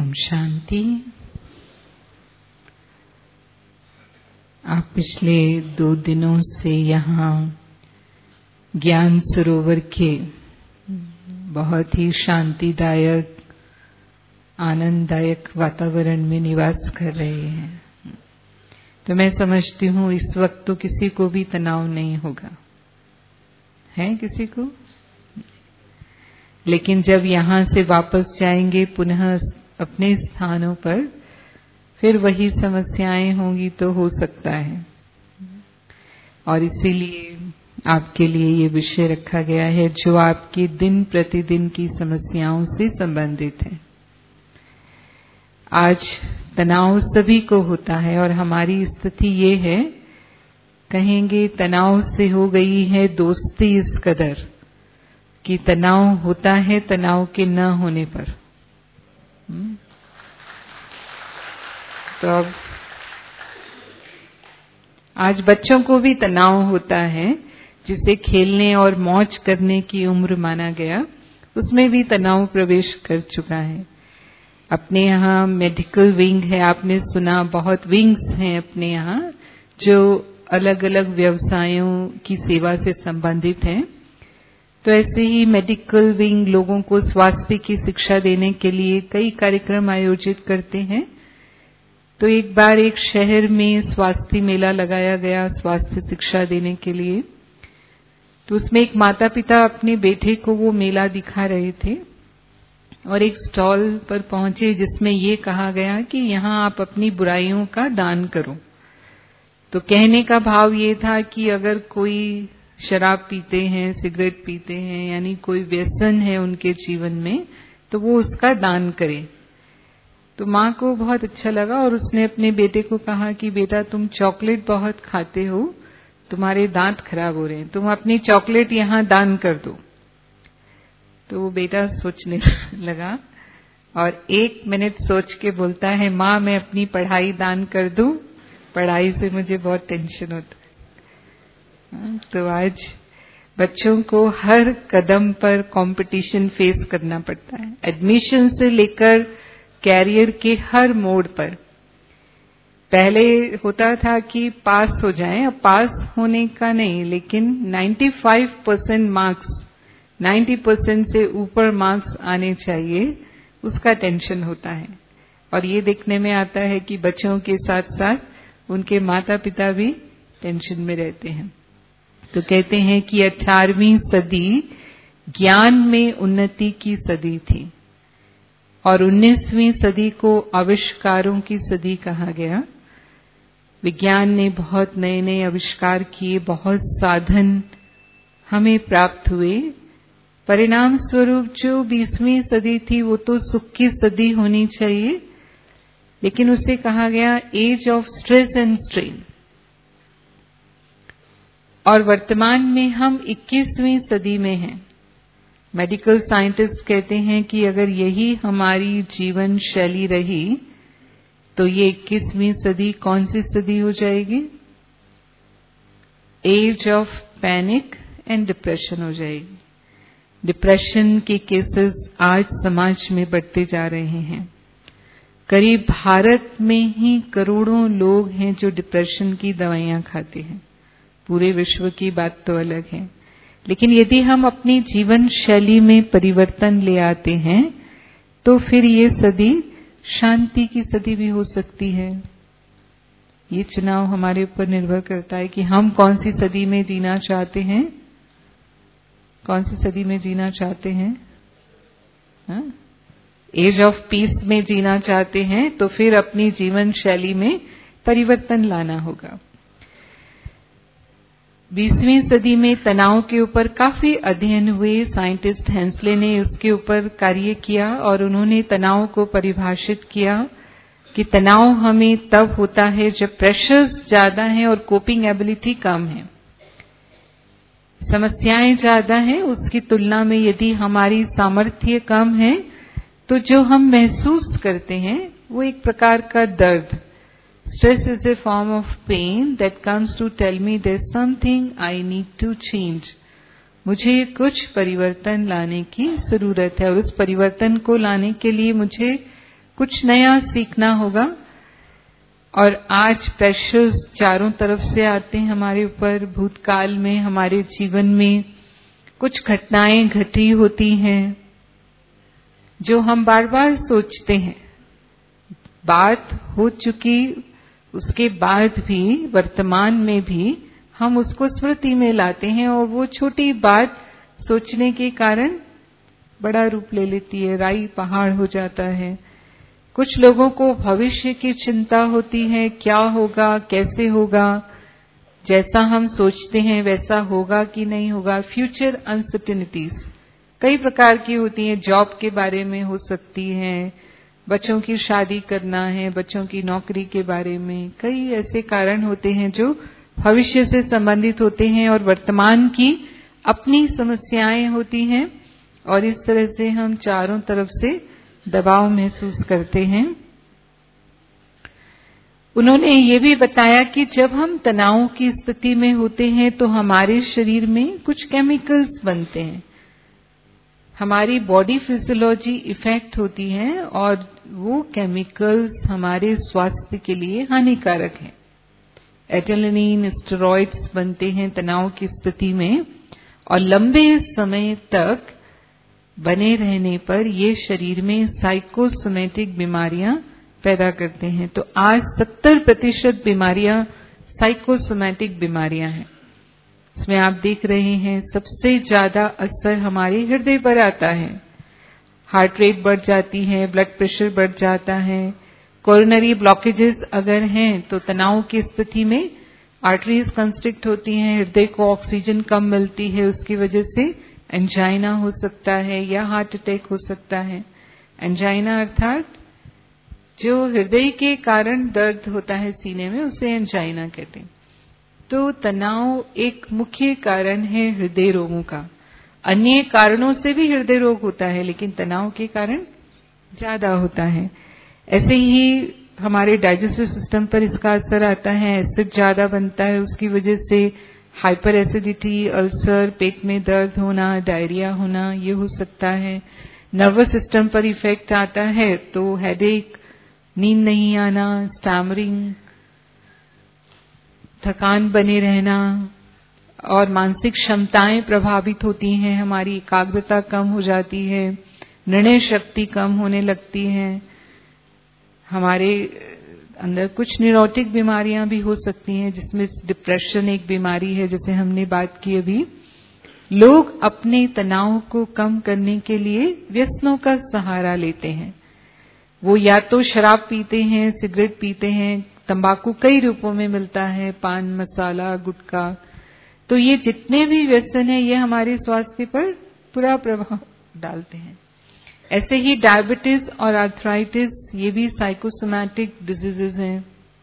ओम शांति। आप पिछले 2 दिनों से यहाँ ज्ञान सरोवर के बहुत ही शांतिदायक आनंददायक वातावरण में निवास कर रहे हैं। तो मैं समझती हूँ इस वक्त तो किसी को भी तनाव नहीं होगा, है किसी को? लेकिन जब यहाँ से वापस जाएंगे पुनः अपने स्थानों पर, फिर वही समस्याएं होंगी तो हो सकता है। और इसीलिए आपके लिए ये विषय रखा गया है जो आपके दिन प्रतिदिन की समस्याओं से संबंधित है। आज तनाव सभी को होता है और हमारी स्थिति ये है, कहेंगे तनाव से हो गई है दोस्ती इस कदर कि तनाव होता है तनाव के न होने पर। तो अब आज बच्चों को भी तनाव होता है, जिसे खेलने और मौज करने की उम्र माना गया, उसमें भी तनाव प्रवेश कर चुका है। अपने यहाँ मेडिकल विंग है, आपने सुना, बहुत विंग्स हैं अपने यहाँ जो अलग अलग व्यवसायों की सेवा से संबंधित हैं। तो ऐसे ही मेडिकल विंग लोगों को स्वास्थ्य की शिक्षा देने के लिए कई कार्यक्रम आयोजित करते हैं। तो एक बार एक शहर में स्वास्थ्य मेला लगाया गया स्वास्थ्य शिक्षा देने के लिए। तो उसमें एक माता पिता अपने बेटे को वो मेला दिखा रहे थे और एक स्टॉल पर पहुंचे जिसमें ये कहा गया कि यहाँ आप अपनी बुराइयों का दान करो। तो कहने का भाव ये था कि अगर कोई शराब पीते हैं, सिगरेट पीते हैं, यानी कोई व्यसन है उनके जीवन में, तो वो उसका दान करें। तो माँ को बहुत अच्छा लगा और उसने अपने बेटे को कहा कि बेटा तुम चॉकलेट बहुत खाते हो, तुम्हारे दांत खराब हो रहे हैं, तुम अपनी चॉकलेट यहाँ दान कर दो। तो वो बेटा सोचने लगा और 1 मिनट सोच के बोलता है, माँ मैं अपनी पढ़ाई दान कर दूं, पढ़ाई से मुझे बहुत टेंशन होता है। तो आज बच्चों को हर कदम पर कंपटीशन फेस करना पड़ता है, एडमिशन से लेकर कैरियर के हर मोड़ पर। पहले होता था कि पास हो जाएं, अब पास होने का नहीं, लेकिन 95% मार्क्स, 90% से ऊपर मार्क्स आने चाहिए, उसका टेंशन होता है। और ये देखने में आता है कि बच्चों के साथ साथ उनके माता पिता भी टेंशन में रहते हैं। तो कहते हैं कि 18वीं सदी ज्ञान में उन्नति की सदी थी और 19वीं सदी को आविष्कारों की सदी कहा गया। विज्ञान ने बहुत नए नए आविष्कार किए, बहुत साधन हमें प्राप्त हुए। परिणाम स्वरूप जो 20वीं सदी थी वो तो सुख की सदी होनी चाहिए, लेकिन उसे कहा गया age of stress and strain. और वर्तमान में हम 21वीं सदी में हैं। मेडिकल साइंटिस्ट कहते हैं कि अगर यही हमारी जीवन शैली रही तो ये 21वीं सदी कौन सी सदी हो जाएगी? Age of panic and depression हो जाएगी। डिप्रेशन के केसेस आज समाज में बढ़ते जा रहे हैं। करीब भारत में ही करोड़ों लोग हैं जो डिप्रेशन की दवाइयां खाते हैं। पूरे विश्व की बात तो अलग है, लेकिन यदि हम अपनी जीवन शैली में परिवर्तन ले आते हैं तो फिर ये सदी शांति की सदी भी हो सकती है। ये चुनाव हमारे ऊपर निर्भर करता है कि हम कौन सी सदी में जीना चाहते हैं। कौन सी सदी में जीना चाहते हैं? एज ऑफ पीस में जीना चाहते हैं तो फिर अपनी जीवन शैली में परिवर्तन लाना होगा। 20वीं सदी में तनाव के ऊपर काफी अध्ययन हुए। साइंटिस्ट हेंसले ने उसके ऊपर कार्य किया और उन्होंने तनाव को परिभाषित किया कि तनाव हमें तब होता है जब प्रेशर्स ज्यादा हैं और कोपिंग एबिलिटी कम है। समस्याएं ज्यादा हैं, उसकी तुलना में यदि हमारी सामर्थ्य कम है तो जो हम महसूस करते हैं वो एक प्रकार का दर्द। Stress is a form of pain that comes to tell me there's something I need to change. मुझे कुछ परिवर्तन लाने की जरूरत है और उस परिवर्तन को लाने के लिए मुझे कुछ नया सीखना होगा। और आज प्रेशर्स चारों तरफ से आते हैं हमारे ऊपर। भूतकाल में हमारे जीवन में कुछ घटनाएं घटी होती हैं जो हम बार बार सोचते हैं। बात हो चुकी उसके बाद भी वर्तमान में भी हम उसको स्मृति में लाते हैं और वो छोटी बात सोचने के कारण बड़ा रूप ले लेती है, राई पहाड़ हो जाता है। कुछ लोगों को भविष्य की चिंता होती है, क्या होगा, कैसे होगा, जैसा हम सोचते हैं वैसा होगा कि नहीं होगा। फ्यूचर अनसर्टेनिटीज कई प्रकार की होती हैं। जॉब के बारे में हो सकती है, बच्चों की शादी करना है, बच्चों की नौकरी के बारे में। कई ऐसे कारण होते हैं जो भविष्य से संबंधित होते हैं और वर्तमान की अपनी समस्याएं होती हैं और इस तरह से हम चारों तरफ से दबाव महसूस करते हैं। उन्होंने ये भी बताया कि जब हम तनाव की स्थिति में होते हैं तो हमारे शरीर में कुछ केमिकल्स बनते हैं, हमारी बॉडी फिजियोलॉजी इफेक्ट होती है और वो केमिकल्स हमारे स्वास्थ्य के लिए हानिकारक हैं। एड्रेनलिन, स्टेरॉइड्स बनते हैं तनाव की स्थिति में और लंबे समय तक बने रहने पर ये शरीर में साइकोसोमेटिक बीमारियां पैदा करते हैं। तो आज 70% बीमारियां साइकोसोमेटिक बीमारियां हैं। इसमें आप देख रहे हैं सबसे ज्यादा असर हमारे हृदय पर आता है। हार्ट रेट बढ़ जाती है, ब्लड प्रेशर बढ़ जाता है। कोरोनरी ब्लॉकेजेस अगर हैं तो तनाव की स्थिति में आर्टरीज कंस्ट्रिक्ट होती हैं, हृदय को ऑक्सीजन कम मिलती है, उसकी वजह से एंजाइना हो सकता है या हार्ट अटैक हो सकता है। एंजाइना अर्थात जो हृदय के कारण दर्द होता है सीने में, उसे एंजाइना कहते हैं। तो तनाव एक मुख्य कारण है हृदय रोगों का। अन्य कारणों से भी हृदय रोग होता है लेकिन तनाव के कारण ज्यादा होता है। ऐसे ही हमारे डाइजेस्टिव सिस्टम पर इसका असर आता है। एसिड ज्यादा बनता है, उसकी वजह से हाइपर एसिडिटी, अल्सर, पेट में दर्द होना, डायरिया होना, ये हो सकता है। नर्वस सिस्टम पर इफेक्ट आता है तो हेडेक, नींद नहीं आना, स्टैमरिंग, थकान बने रहना और मानसिक क्षमताएं प्रभावित होती हैं। हमारी एकाग्रता कम हो जाती है, निर्णय शक्ति कम होने लगती है। हमारे अंदर कुछ न्यूरोटिक बीमारियां भी हो सकती हैं जिसमें डिप्रेशन एक बीमारी है, जैसे हमने बात की अभी। लोग अपने तनाव को कम करने के लिए व्यसनों का सहारा लेते हैं। वो या तो शराब पीते हैं, सिगरेट पीते हैं, तंबाकू कई रूपों में मिलता है, पान मसाला, गुटखा। तो ये जितने भी व्यसन हैं ये हमारे स्वास्थ्य पर बुरा प्रभाव डालते हैं। ऐसे ही डायबिटीज और आर्थराइटिस, ये भी साइकोसोमैटिक डिजीजेज हैं।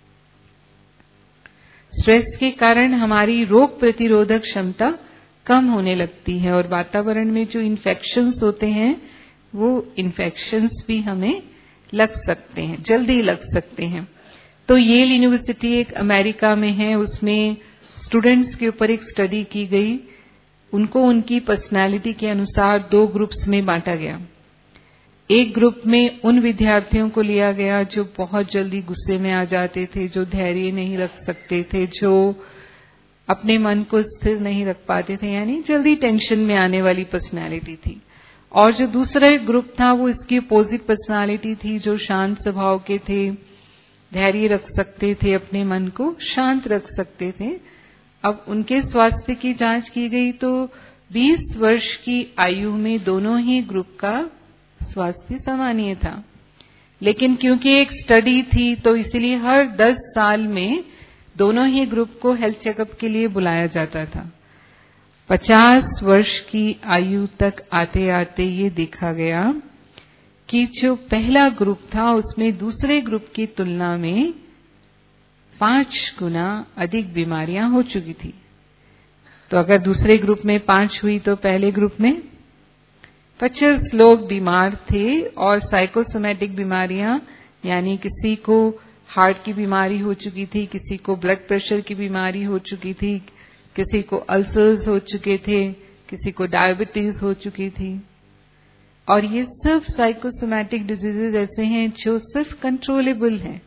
स्ट्रेस के कारण हमारी रोग प्रतिरोधक क्षमता कम होने लगती है और वातावरण में जो इन्फेक्शंस होते हैं वो इन्फेक्शंस भी हमें लग सकते हैं, जल्दी लग सकते हैं। तो येल यूनिवर्सिटी एक अमेरिका में है, उसमें स्टूडेंट्स के ऊपर एक स्टडी की गई। उनको उनकी पर्सनालिटी के अनुसार 2 ग्रुप्स में बांटा गया। एक ग्रुप में उन विद्यार्थियों को लिया गया जो बहुत जल्दी गुस्से में आ जाते थे, जो धैर्य नहीं रख सकते थे, जो अपने मन को स्थिर नहीं रख पाते थे, यानी जल्दी टेंशन में आने वाली पर्सनालिटी थी। और जो दूसरा ग्रुप था वो इसकी अपोजिट पर्सनालिटी थी, जो शांत स्वभाव के थे, धैर्य रख सकते थे, अपने मन को शांत रख सकते थे। अब उनके स्वास्थ्य की जांच की गई तो 20 वर्ष की आयु में दोनों ही ग्रुप का स्वास्थ्य सामान्य था। लेकिन क्योंकि एक स्टडी थी तो इसलिए हर 10 साल में दोनों ही ग्रुप को हेल्थ चेकअप के लिए बुलाया जाता था। 50 वर्ष की आयु तक आते आते ये देखा गया कि जो पहला ग्रुप था उसमें दूसरे ग्रुप की तुलना में 5 गुना अधिक बीमारियां हो चुकी थी। तो अगर दूसरे ग्रुप में 5 हुई तो पहले ग्रुप में 25 लोग बीमार थे। और साइकोसोमैटिक बीमारियां यानी किसी को हार्ट की बीमारी हो चुकी थी, किसी को ब्लड प्रेशर की बीमारी हो चुकी थी, किसी को अल्सर्स हो चुके थे, किसी को डायबिटीज हो चुकी थी। और ये सिर्फ साइकोसोमैटिक डिजीजेज ऐसे हैं जो सिर्फ कंट्रोलेबल हैं।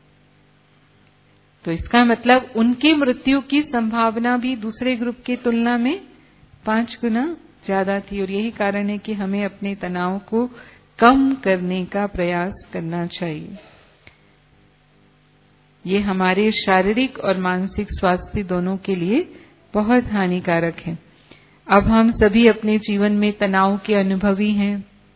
तो इसका मतलब उनकी मृत्यु की संभावना भी दूसरे ग्रुप की तुलना में 5 गुना ज्यादा थी। और यही कारण है कि हमें अपने तनाव को कम करने का प्रयास करना चाहिए। ये हमारे शारीरिक और मानसिक स्वास्थ्य दोनों के लिए बहुत हानिकारक है। अब हम सभी अपने जीवन में तनाव के अनुभवी हैं।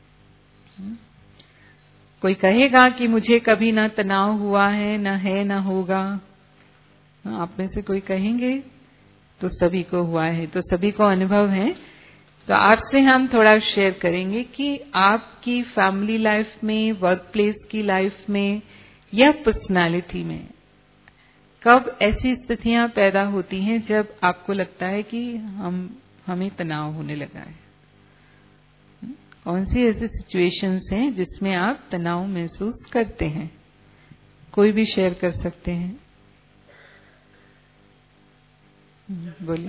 कोई कहेगा कि मुझे कभी ना तनाव हुआ है, ना होगा। आप में से कोई कहेंगे? तो सभी को हुआ है, तो सभी को अनुभव है। तो आपसे हम थोड़ा शेयर करेंगे कि आपकी फैमिली लाइफ में, वर्क प्लेस की लाइफ में या पर्सनालिटी में कब ऐसी स्थितियां पैदा होती हैं जब आपको लगता है कि हमें तनाव होने लगा है। कौन सी ऐसी सिचुएशंस हैं जिसमें आप तनाव महसूस करते हैं? कोई भी शेयर कर सकते हैं। बोलिए।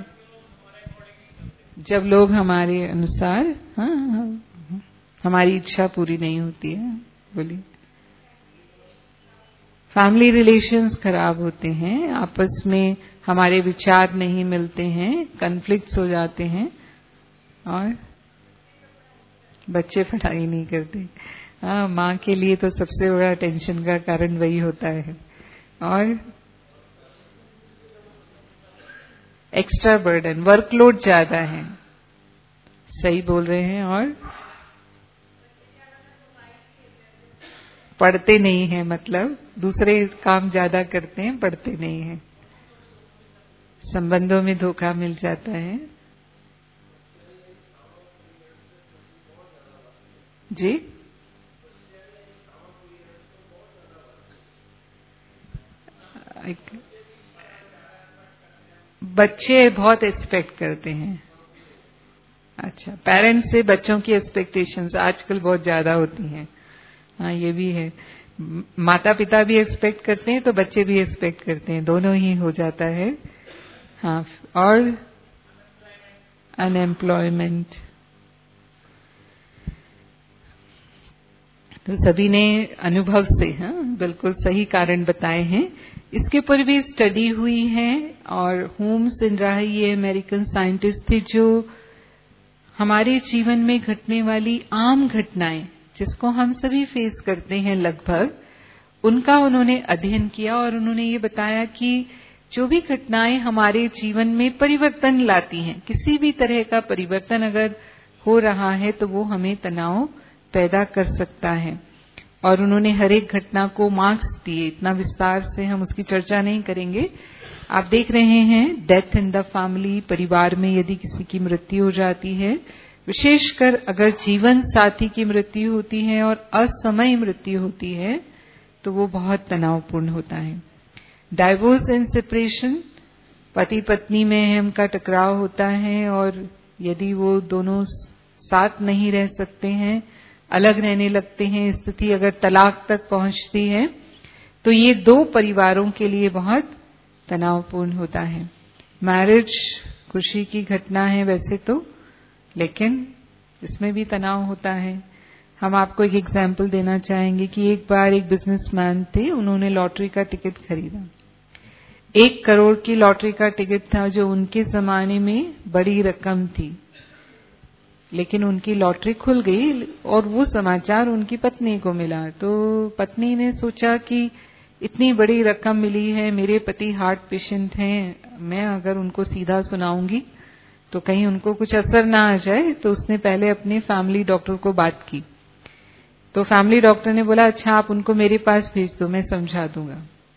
जब लोग हमारे अनुसार हमारी इच्छा पूरी नहीं होती है। बोलिए। फैमिली रिलेशंस खराब होते हैं, आपस में हमारे विचार नहीं मिलते हैं, कॉन्फ्लिक्ट्स हो जाते हैं, और बच्चे पढ़ाई नहीं करते। माँ के लिए तो सबसे बड़ा टेंशन का कारण वही होता है। और एक्स्ट्रा बर्डन, वर्कलोड ज्यादा है। सही बोल रहे हैं। और पढ़ते नहीं हैं, मतलब दूसरे काम ज्यादा करते हैं, पढ़ते नहीं हैं। संबंधों में धोखा मिल जाता है। जी, बच्चे बहुत एक्सपेक्ट करते हैं। अच्छा, पेरेंट्स से बच्चों की एक्सपेक्टेशंस आजकल बहुत ज्यादा होती हैं। हाँ, ये भी है। माता पिता भी एक्सपेक्ट करते हैं तो बच्चे भी एक्सपेक्ट करते हैं, दोनों ही हो जाता है। हाँ, और अनएम्प्लॉयमेंट। तो सभी ने अनुभव से बिल्कुल सही कारण बताए हैं। इसके ऊपर भी स्टडी हुई है और होम्स एंड राही ये अमेरिकन साइंटिस्ट थे जो हमारे जीवन में घटने वाली आम घटनाएं जिसको हम सभी फेस करते हैं लगभग, उनका उन्होंने अध्ययन किया और उन्होंने ये बताया कि जो भी घटनाएं हमारे जीवन में परिवर्तन लाती हैं, किसी भी तरह का परिवर्तन अगर हो रहा है तो वो हमें तनाव पैदा कर सकता है। और उन्होंने हर एक घटना को मार्क्स दिए। इतना विस्तार से हम उसकी चर्चा नहीं करेंगे। आप देख रहे हैं डेथ इन द फैमिली, परिवार में यदि किसी की मृत्यु हो जाती है, विशेषकर अगर जीवन साथी की मृत्यु होती है और असमय मृत्यु होती है, तो वो बहुत तनावपूर्ण होता है। डाइवोर्स एंड सेपरेशन, पति पत्नी में उनका टकराव होता है और यदि वो दोनों साथ नहीं रह सकते हैं, अलग रहने लगते हैं, स्थिति अगर तलाक तक पहुंचती है, तो ये दो परिवारों के लिए बहुत तनावपूर्ण होता है। मैरिज खुशी की घटना है वैसे तो, लेकिन इसमें भी तनाव होता है। हम आपको एक एग्जाम्पल देना चाहेंगे कि एक बार एक बिजनेसमैन थे, उन्होंने लॉटरी का टिकट खरीदा। 1 करोड़ की लॉटरी का टिकट था, जो उनके जमाने में बड़ी रकम थी। लेकिन उनकी लॉटरी खुल गई और वो समाचार उनकी पत्नी को मिला। तो पत्नी ने सोचा कि इतनी बड़ी रकम मिली है, मेरे पति हार्ट पेशेंट हैं, मैं अगर उनको सीधा सुनाऊंगी तो कहीं उनको कुछ असर ना आ जाए। तो उसने पहले अपने फैमिली डॉक्टर को बात की। तो फैमिली डॉक्टर ने बोला, अच्छा आप उनको मेरे पास भेज दो, मैं समझा दूंगा।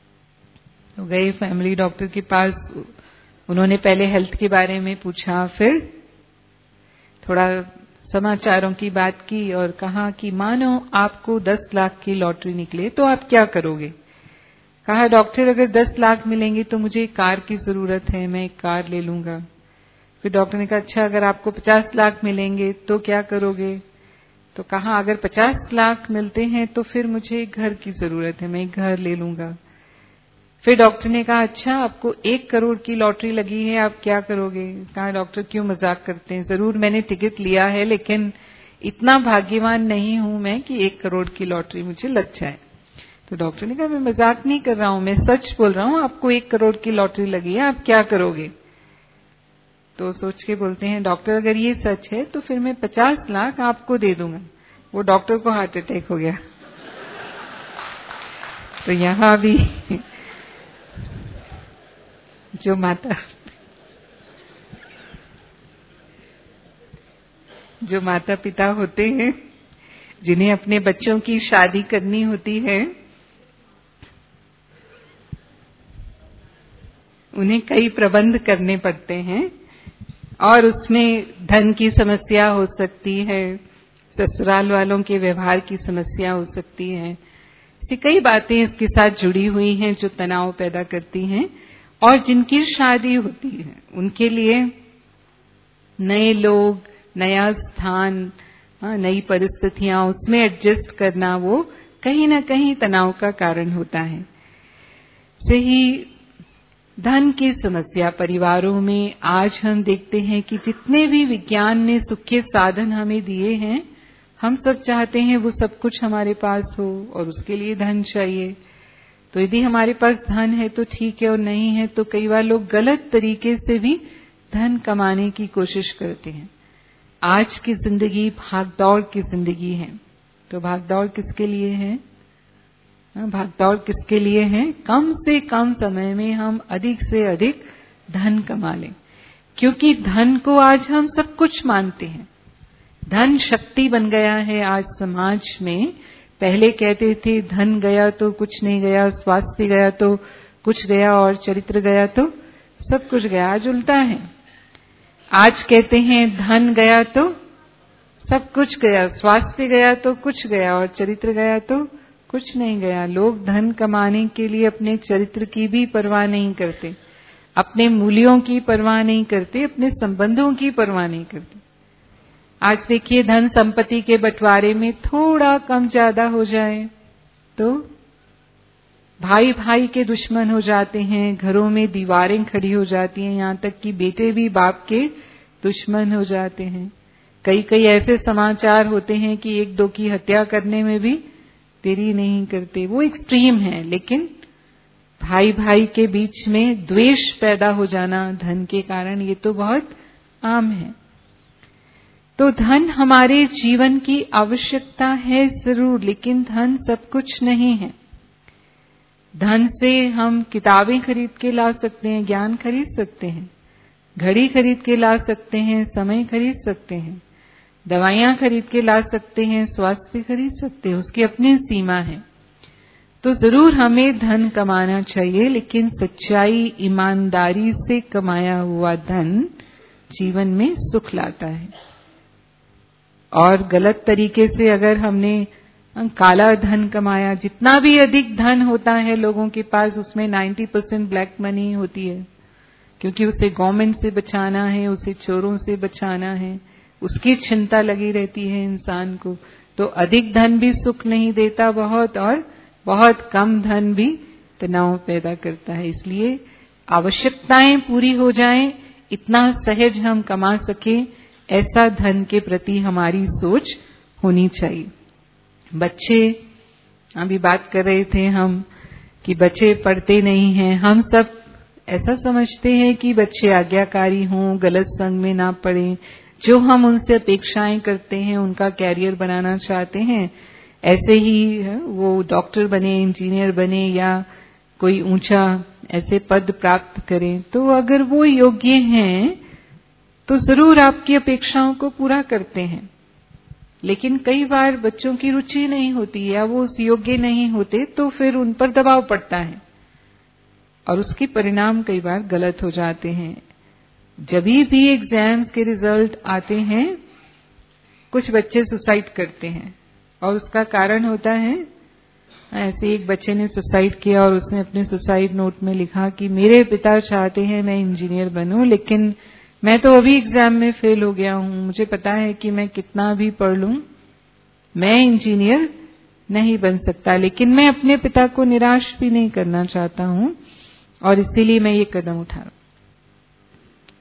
तो गए फैमिली डॉक्टर के पास। उन्होंने पहले हेल्थ के बारे में पूछा, फिर थोड़ा समाचारों की बात की और कहा कि मानो आपको 10 लाख की लॉटरी निकले तो आप क्या करोगे। कहा, डॉक्टर अगर 10 लाख मिलेंगे तो मुझे कार की जरूरत है, मैं एक कार ले लूंगा। फिर डॉक्टर ने कहा, अच्छा अगर आपको 50 लाख मिलेंगे तो क्या करोगे। तो कहा, अगर 50 लाख मिलते हैं तो फिर मुझे घर की जरूरत है, मैं एक घर ले लूंगा। फिर डॉक्टर ने कहा, अच्छा आपको 1 करोड़ की लॉटरी लगी है, आप क्या करोगे। कहा, डॉक्टर क्यों मजाक करते हैं, जरूर मैंने टिकट लिया है लेकिन इतना भाग्यवान नहीं हूं मैं कि 1 करोड़ की लॉटरी मुझे लग जाए। तो डॉक्टर ने कहा मैं मजाक नहीं कर रहा हूं, मैं सच बोल रहा हूं, आपको 1 करोड़ की लॉटरी लगी है, आप क्या करोगे? तो सोच के बोलते हैं डॉक्टर अगर ये सच है तो फिर मैं 50 लाख आपको दे दूंगा। वो डॉक्टर को हार्ट अटैक हो गया। तो यहां भी जो माता पिता होते हैं, जिन्हें अपने बच्चों की शादी करनी होती है, उन्हें कई प्रबंध करने पड़ते हैं और उसमें धन की समस्या हो सकती है, ससुराल वालों के व्यवहार की समस्या हो सकती है, ऐसी कई बातें इसके साथ जुड़ी हुई हैं जो तनाव पैदा करती हैं। और जिनकी शादी होती है उनके लिए नए लोग, नया स्थान, नई परिस्थितियां, उसमें एडजस्ट करना वो कहीं ना कहीं तनाव का कारण होता है। से ही धन की समस्या परिवारों में आज हम देखते हैं कि जितने भी विज्ञान ने सुख के साधन हमें दिए हैं, हम सब चाहते हैं वो सब कुछ हमारे पास हो और उसके लिए धन चाहिए। तो यदि हमारे पास धन है तो ठीक है, और नहीं है तो कई बार लोग गलत तरीके से भी धन कमाने की कोशिश करते हैं। आज की जिंदगी भागदौड़ की जिंदगी है, तो भागदौड़ किसके लिए है? भागदौड़ किसके लिए है? कम से कम समय में हम अधिक से अधिक धन कमा लें, क्योंकि धन को आज हम सब कुछ मानते हैं। धन शक्ति बन गया है आज समाज में। पहले कहते थे धन गया तो कुछ नहीं गया, स्वास्थ्य गया तो कुछ गया, और चरित्र गया तो सब कुछ गया। आज उल्टा है। आज कहते हैं धन गया तो सब कुछ गया, स्वास्थ्य गया तो कुछ गया, और चरित्र गया तो कुछ नहीं गया। लोग धन कमाने के लिए अपने चरित्र की भी परवाह नहीं करते, अपने मूल्यों की परवाह नहीं करते, अपने संबंधों की परवाह नहीं करते। आज देखिए धन संपत्ति के बंटवारे में थोड़ा कम ज्यादा हो जाए तो भाई भाई के दुश्मन हो जाते हैं, घरों में दीवारें खड़ी हो जाती हैं, यहां तक कि बेटे भी बाप के दुश्मन हो जाते हैं। कई ऐसे समाचार होते हैं कि 1-2 की हत्या करने में भी देरी नहीं करते। वो एक्सट्रीम है, लेकिन भाई भाई के बीच में द्वेष पैदा हो जाना धन के कारण, ये तो बहुत आम है। तो धन हमारे जीवन की आवश्यकता है जरूर, लेकिन धन सब कुछ नहीं है। धन से हम किताबें खरीद के ला सकते हैं, ज्ञान खरीद सकते हैं, घड़ी खरीद के ला सकते हैं, समय खरीद सकते हैं, दवाइयां खरीद के ला सकते हैं, स्वास्थ्य खरीद सकते हैं, उसकी अपनी सीमा है। तो जरूर हमें धन कमाना चाहिए, लेकिन सच्चाई, ईमानदारी से कमाया हुआ धन जीवन में सुख लाता है। और गलत तरीके से अगर हमने काला धन कमाया, जितना भी अधिक धन होता है लोगों के पास, उसमें 90% ब्लैक मनी होती है, क्योंकि उसे गवर्नमेंट से बचाना है, उसे चोरों से बचाना है, उसकी चिंता लगी रहती है इंसान को। तो अधिक धन भी सुख नहीं देता बहुत, और बहुत कम धन भी तनाव पैदा करता है। इसलिए आवश्यकताएं पूरी हो जाएं, इतना सहज हम कमा सकें, ऐसा धन के प्रति हमारी सोच होनी चाहिए। बच्चे, अभी बात कर रहे थे हम कि बच्चे पढ़ते नहीं हैं। हम सब ऐसा समझते हैं कि बच्चे आज्ञाकारी हों, गलत संग में ना पड़ें, जो हम उनसे अपेक्षाएं करते हैं, उनका कैरियर बनाना चाहते हैं, ऐसे ही वो डॉक्टर बने, इंजीनियर बने, या कोई ऊंचा ऐसे पद प्राप्त करें। तो अगर वो योग्य हैं तो जरूर आपकी अपेक्षाओं को पूरा करते हैं। लेकिन कई बार बच्चों की रुचि नहीं होती या वो उस योग्य नहीं होते, तो फिर उन पर दबाव पड़ता है और उसके परिणाम कई बार गलत हो जाते हैं। जब भी एग्जाम्स के रिजल्ट आते हैं, कुछ बच्चे सुसाइड करते हैं, और उसका कारण होता है, ऐसे एक बच्चे ने सुसाइड किया और उसने अपने सुसाइड नोट में लिखा कि मेरे पिता चाहते हैं मैं इंजीनियर बनूं, लेकिन मैं तो अभी एग्जाम में फेल हो गया हूं, मुझे पता है कि मैं कितना भी पढ़ लूं मैं इंजीनियर नहीं बन सकता, लेकिन मैं अपने पिता को निराश भी नहीं करना चाहता हूं और इसीलिए मैं ये कदम उठा रहा हूं।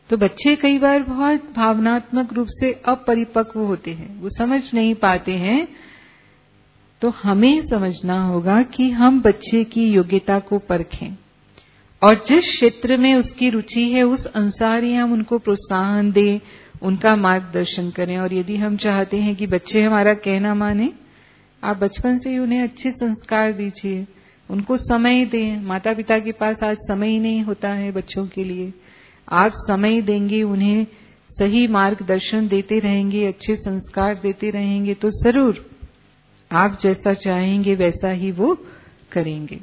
तो बच्चे कई बार बहुत भावनात्मक रूप से अपरिपक्व होते हैं, वो समझ नहीं पाते हैं। तो हमें समझना होगा कि हम बच्चे की योग्यता को परखें और जिस क्षेत्र में उसकी रुचि है उस अनुसार ही हम उनको प्रोत्साहन दें, उनका मार्गदर्शन करें। और यदि हम चाहते हैं कि बच्चे हमारा कहना माने, आप बचपन से ही उन्हें अच्छे संस्कार दीजिए, उनको समय दें। माता पिता के पास आज समय ही नहीं होता है बच्चों के लिए। आप समय देंगे, उन्हें सही मार्गदर्शन देते रहेंगे, अच्छे संस्कार देते रहेंगे, तो जरूर आप जैसा चाहेंगे वैसा ही वो करेंगे।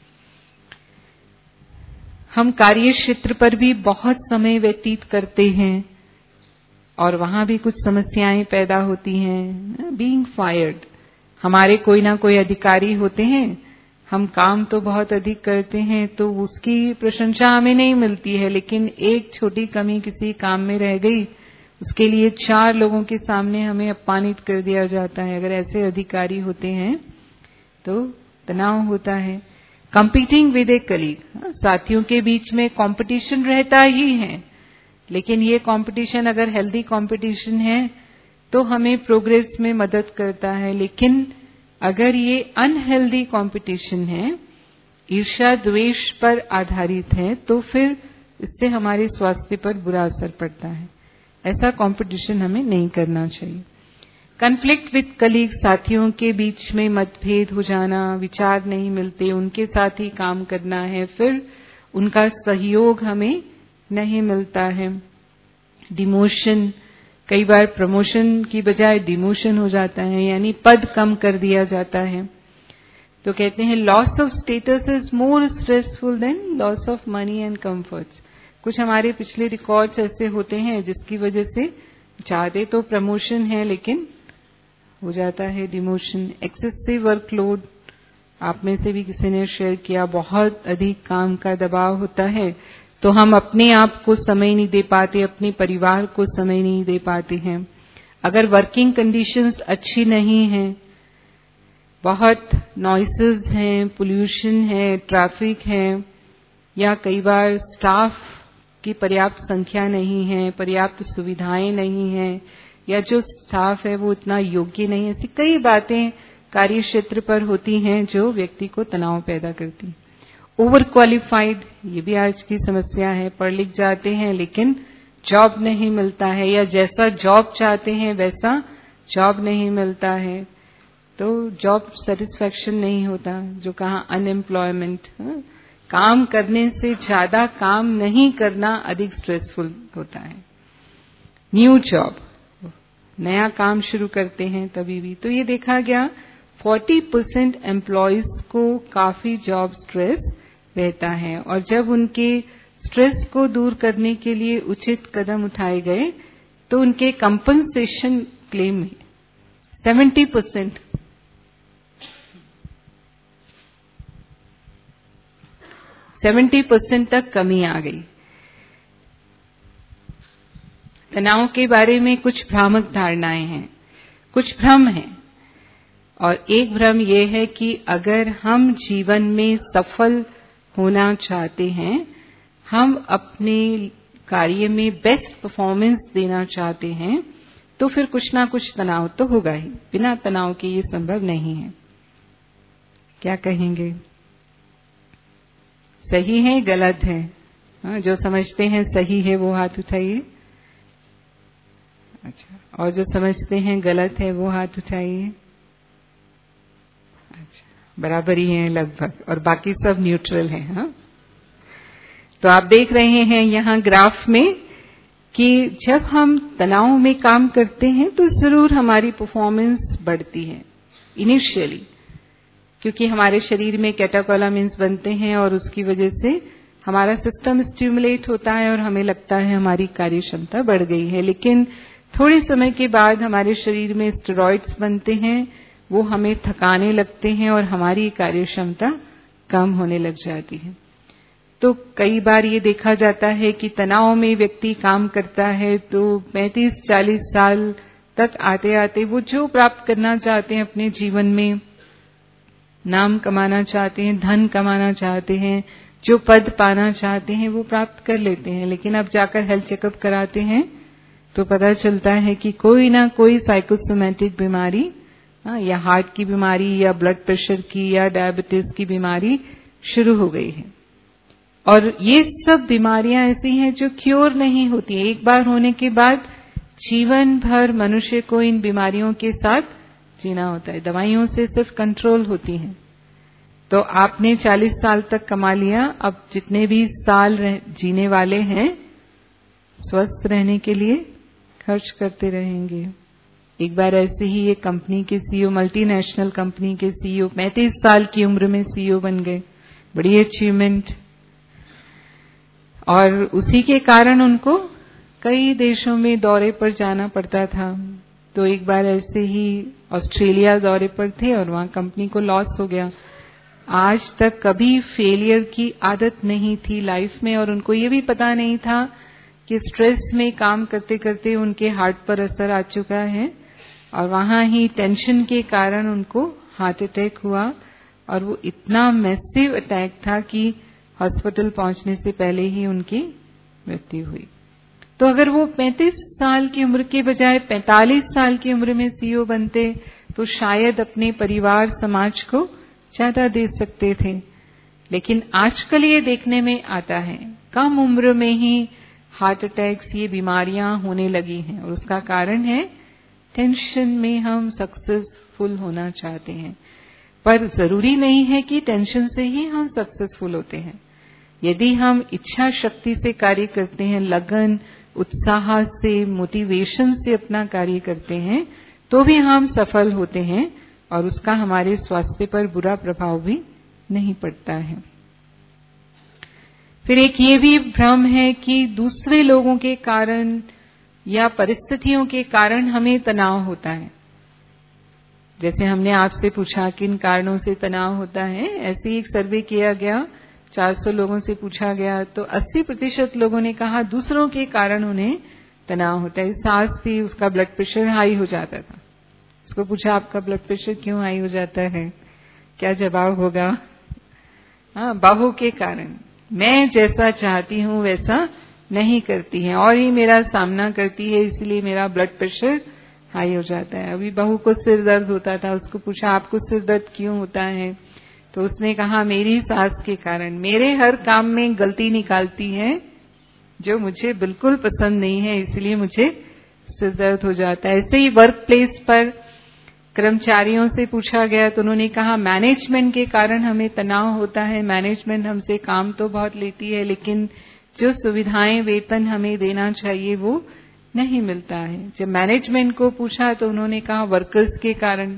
हम कार्य क्षेत्र पर भी बहुत समय व्यतीत करते हैं और वहां भी कुछ समस्याएं पैदा होती हैं। बीइंग फायर्ड, हमारे कोई ना कोई अधिकारी होते हैं, हम काम तो बहुत अधिक करते हैं तो उसकी प्रशंसा हमें नहीं मिलती है, लेकिन एक छोटी कमी किसी काम में रह गई, उसके लिए 4 लोगों के सामने हमें अपमानित कर दिया जाता है। अगर ऐसे अधिकारी होते हैं तो तनाव होता है। कंपीटिंग विद ए कलीग, साथियों के बीच में कंपटीशन रहता ही है, लेकिन ये कंपटीशन अगर हेल्दी कंपटीशन है तो हमें प्रोग्रेस में मदद करता है। लेकिन अगर ये अनहेल्दी कंपटीशन है, ईर्ष्या द्वेष पर आधारित है, तो फिर इससे हमारे स्वास्थ्य पर बुरा असर पड़ता है। ऐसा कंपटीशन हमें नहीं करना चाहिए। कन्फ्लिक्ट विद कलीग, साथियों के बीच में मतभेद हो जाना, विचार नहीं मिलते, उनके साथ ही काम करना है, फिर उनका सहयोग हमें नहीं मिलता है। डिमोशन, कई बार प्रमोशन की बजाय डिमोशन हो जाता है, यानी पद कम कर दिया जाता है। तो कहते हैं loss of status is more stressful than loss of money and comforts. कुछ हमारे पिछले रिकॉर्ड्स ऐसे होते हैं जिसकी वजह से चाहते तो प्रमोशन है लेकिन हो जाता है डिमोशन। एक्सेसिव वर्कलोड, आप में से भी किसी ने शेयर किया, बहुत अधिक काम का दबाव होता है तो हम अपने आप को समय नहीं दे पाते, अपने परिवार को समय नहीं दे पाते हैं। अगर वर्किंग कंडीशंस अच्छी नहीं है, बहुत नॉइसेस हैं, पोल्यूशन है, ट्रैफिक है, या कई बार स्टाफ की पर्याप्त संख्या नहीं है, पर्याप्त सुविधाएं नहीं है, या जो स्टाफ है वो इतना योग्य नहीं है, ऐसी कई बातें कार्य क्षेत्र पर होती हैं जो व्यक्ति को तनाव पैदा करती हैं। ओवर क्वालिफाइड, ये भी आज की समस्या है। पढ़ लिख जाते हैं लेकिन जॉब नहीं मिलता है, या जैसा जॉब चाहते हैं वैसा जॉब नहीं मिलता है, तो जॉब सेटिस्फैक्शन नहीं होता, जो कहा अनएम्प्लॉयमेंट। काम करने से ज्यादा काम नहीं करना अधिक स्ट्रेसफुल होता है। न्यू जॉब, नया काम शुरू करते हैं तभी भी, तो ये देखा गया 40% एम्प्लॉयज को काफी जॉब स्ट्रेस रहता है, और जब उनके स्ट्रेस को दूर करने के लिए उचित कदम उठाए गए तो उनके कंपनसेशन क्लेम में 70% तक कमी आ गई। तनाव के बारे में कुछ भ्रामक धारणाएं हैं, कुछ भ्रम हैं, और एक भ्रम यह है कि अगर हम जीवन में सफल होना चाहते हैं, हम अपने कार्य में बेस्ट परफॉर्मेंस देना चाहते हैं, तो फिर कुछ ना कुछ तनाव तो होगा ही। बिना तनाव के ये संभव नहीं है। क्या कहेंगे? सही है, गलत है? जो समझते हैं सही है वो हाथ उठाइए। अच्छा, और जो समझते हैं गलत है वो हाथ उठाइए। अच्छा, बराबर ही हैं लगभग, और बाकी सब न्यूट्रल हैं। हाँ, तो आप देख रहे हैं यहाँ ग्राफ में कि जब हम तनाव में काम करते हैं तो जरूर हमारी परफॉर्मेंस बढ़ती है इनिशियली, क्योंकि हमारे शरीर में कैटेकोलामिन्स बनते हैं और उसकी वजह से हमारा सिस्टम स्टिमुलेट होता है और हमें लगता है हमारी कार्य क्षमता बढ़ गई है। लेकिन थोड़े समय के बाद हमारे शरीर में स्टेरॉइड्स बनते हैं, वो हमें थकाने लगते हैं और हमारी कार्य क्षमता कम होने लग जाती है। तो कई बार ये देखा जाता है कि तनाव में व्यक्ति काम करता है तो 35-40 साल तक आते आते वो जो प्राप्त करना चाहते हैं अपने जीवन में, नाम कमाना चाहते हैं, धन कमाना चाहते हैं, जो पद पाना चाहते हैं वो प्राप्त कर लेते हैं, लेकिन अब जाकर हेल्थ चेकअप कराते हैं तो पता चलता है कि कोई ना कोई साइकोसोमैटिक बीमारी, या हार्ट की बीमारी या ब्लड प्रेशर की या डायबिटीज की बीमारी शुरू हो गई है। और ये सब बीमारियां ऐसी हैं जो क्योर नहीं होती है। एक बार होने के बाद जीवन भर मनुष्य को इन बीमारियों के साथ जीना होता है। दवाइयों से सिर्फ कंट्रोल होती है। तो आपने 40 साल तक कमा लिया, अब जितने भी साल जीने वाले हैं स्वस्थ रहने के लिए खर्च करते रहेंगे। एक बार ऐसे ही एक कंपनी के सीईओ, मल्टीनेशनल कंपनी के सीईओ 35 साल की उम्र में सीईओ बन गए, बड़ी अचीवमेंट। और उसी के कारण उनको कई देशों में दौरे पर जाना पड़ता था। तो एक बार ऐसे ही ऑस्ट्रेलिया दौरे पर थे और वहां कंपनी को लॉस हो गया। आज तक कभी फेलियर की आदत नहीं थी लाइफ में, और उनको ये भी पता नहीं था कि स्ट्रेस में काम करते करते उनके हार्ट पर असर आ चुका है, और वहां ही टेंशन के कारण उनको हार्ट अटैक हुआ। और वो इतना मैसिव अटैक था कि हॉस्पिटल पहुंचने से पहले ही उनकी मृत्यु हुई। तो अगर वो 35 साल की उम्र के बजाय 45 साल की उम्र में सीईओ बनते तो शायद अपने परिवार समाज को ज्यादा दे सकते थे। लेकिन आजकल ये देखने में आता है कम उम्र में ही हार्ट अटैक्स, ये बीमारियां होने लगी हैं, और उसका कारण है टेंशन में हम सक्सेसफुल होना चाहते हैं। पर जरूरी नहीं है कि टेंशन से ही हम सक्सेसफुल होते हैं। यदि हम इच्छा शक्ति से कार्य करते हैं, लगन उत्साह से, मोटिवेशन से अपना कार्य करते हैं, तो भी हम सफल होते हैं और उसका हमारे स्वास्थ्य पर बुरा प्रभाव भी नहीं पड़ता है। फिर एक ये भी भ्रम है कि दूसरे लोगों के कारण या परिस्थितियों के कारण हमें तनाव होता है। जैसे हमने आपसे पूछा किन कारणों से तनाव होता है, ऐसे ही एक सर्वे किया गया, 400 लोगों से पूछा गया तो 80% लोगों ने कहा दूसरों के कारण उन्हें तनाव होता है। सास थी, उसका ब्लड प्रेशर हाई हो जाता था। उसको पूछा आपका ब्लड प्रेशर क्यों हाई हो जाता है, क्या जवाब होगा? बहू के कारण, मैं जैसा चाहती हूं वैसा नहीं करती है और ही मेरा सामना करती है, इसलिए मेरा ब्लड प्रेशर हाई हो जाता है। अभी बहू को सिर दर्द होता था, उसको पूछा आपको सिर दर्द क्यों होता है, तो उसने कहा मेरी सास के कारण, मेरे हर काम में गलती निकालती है जो मुझे बिल्कुल पसंद नहीं है, इसलिए मुझे सिर दर्द हो जाता है। ऐसे ही वर्क प्लेस पर कर्मचारियों से पूछा गया तो उन्होंने कहा मैनेजमेंट के कारण हमें तनाव होता है। मैनेजमेंट हमसे काम तो बहुत लेती है, लेकिन जो सुविधाएं वेतन हमें देना चाहिए वो नहीं मिलता है। जब मैनेजमेंट को पूछा तो उन्होंने कहा वर्कर्स के कारण।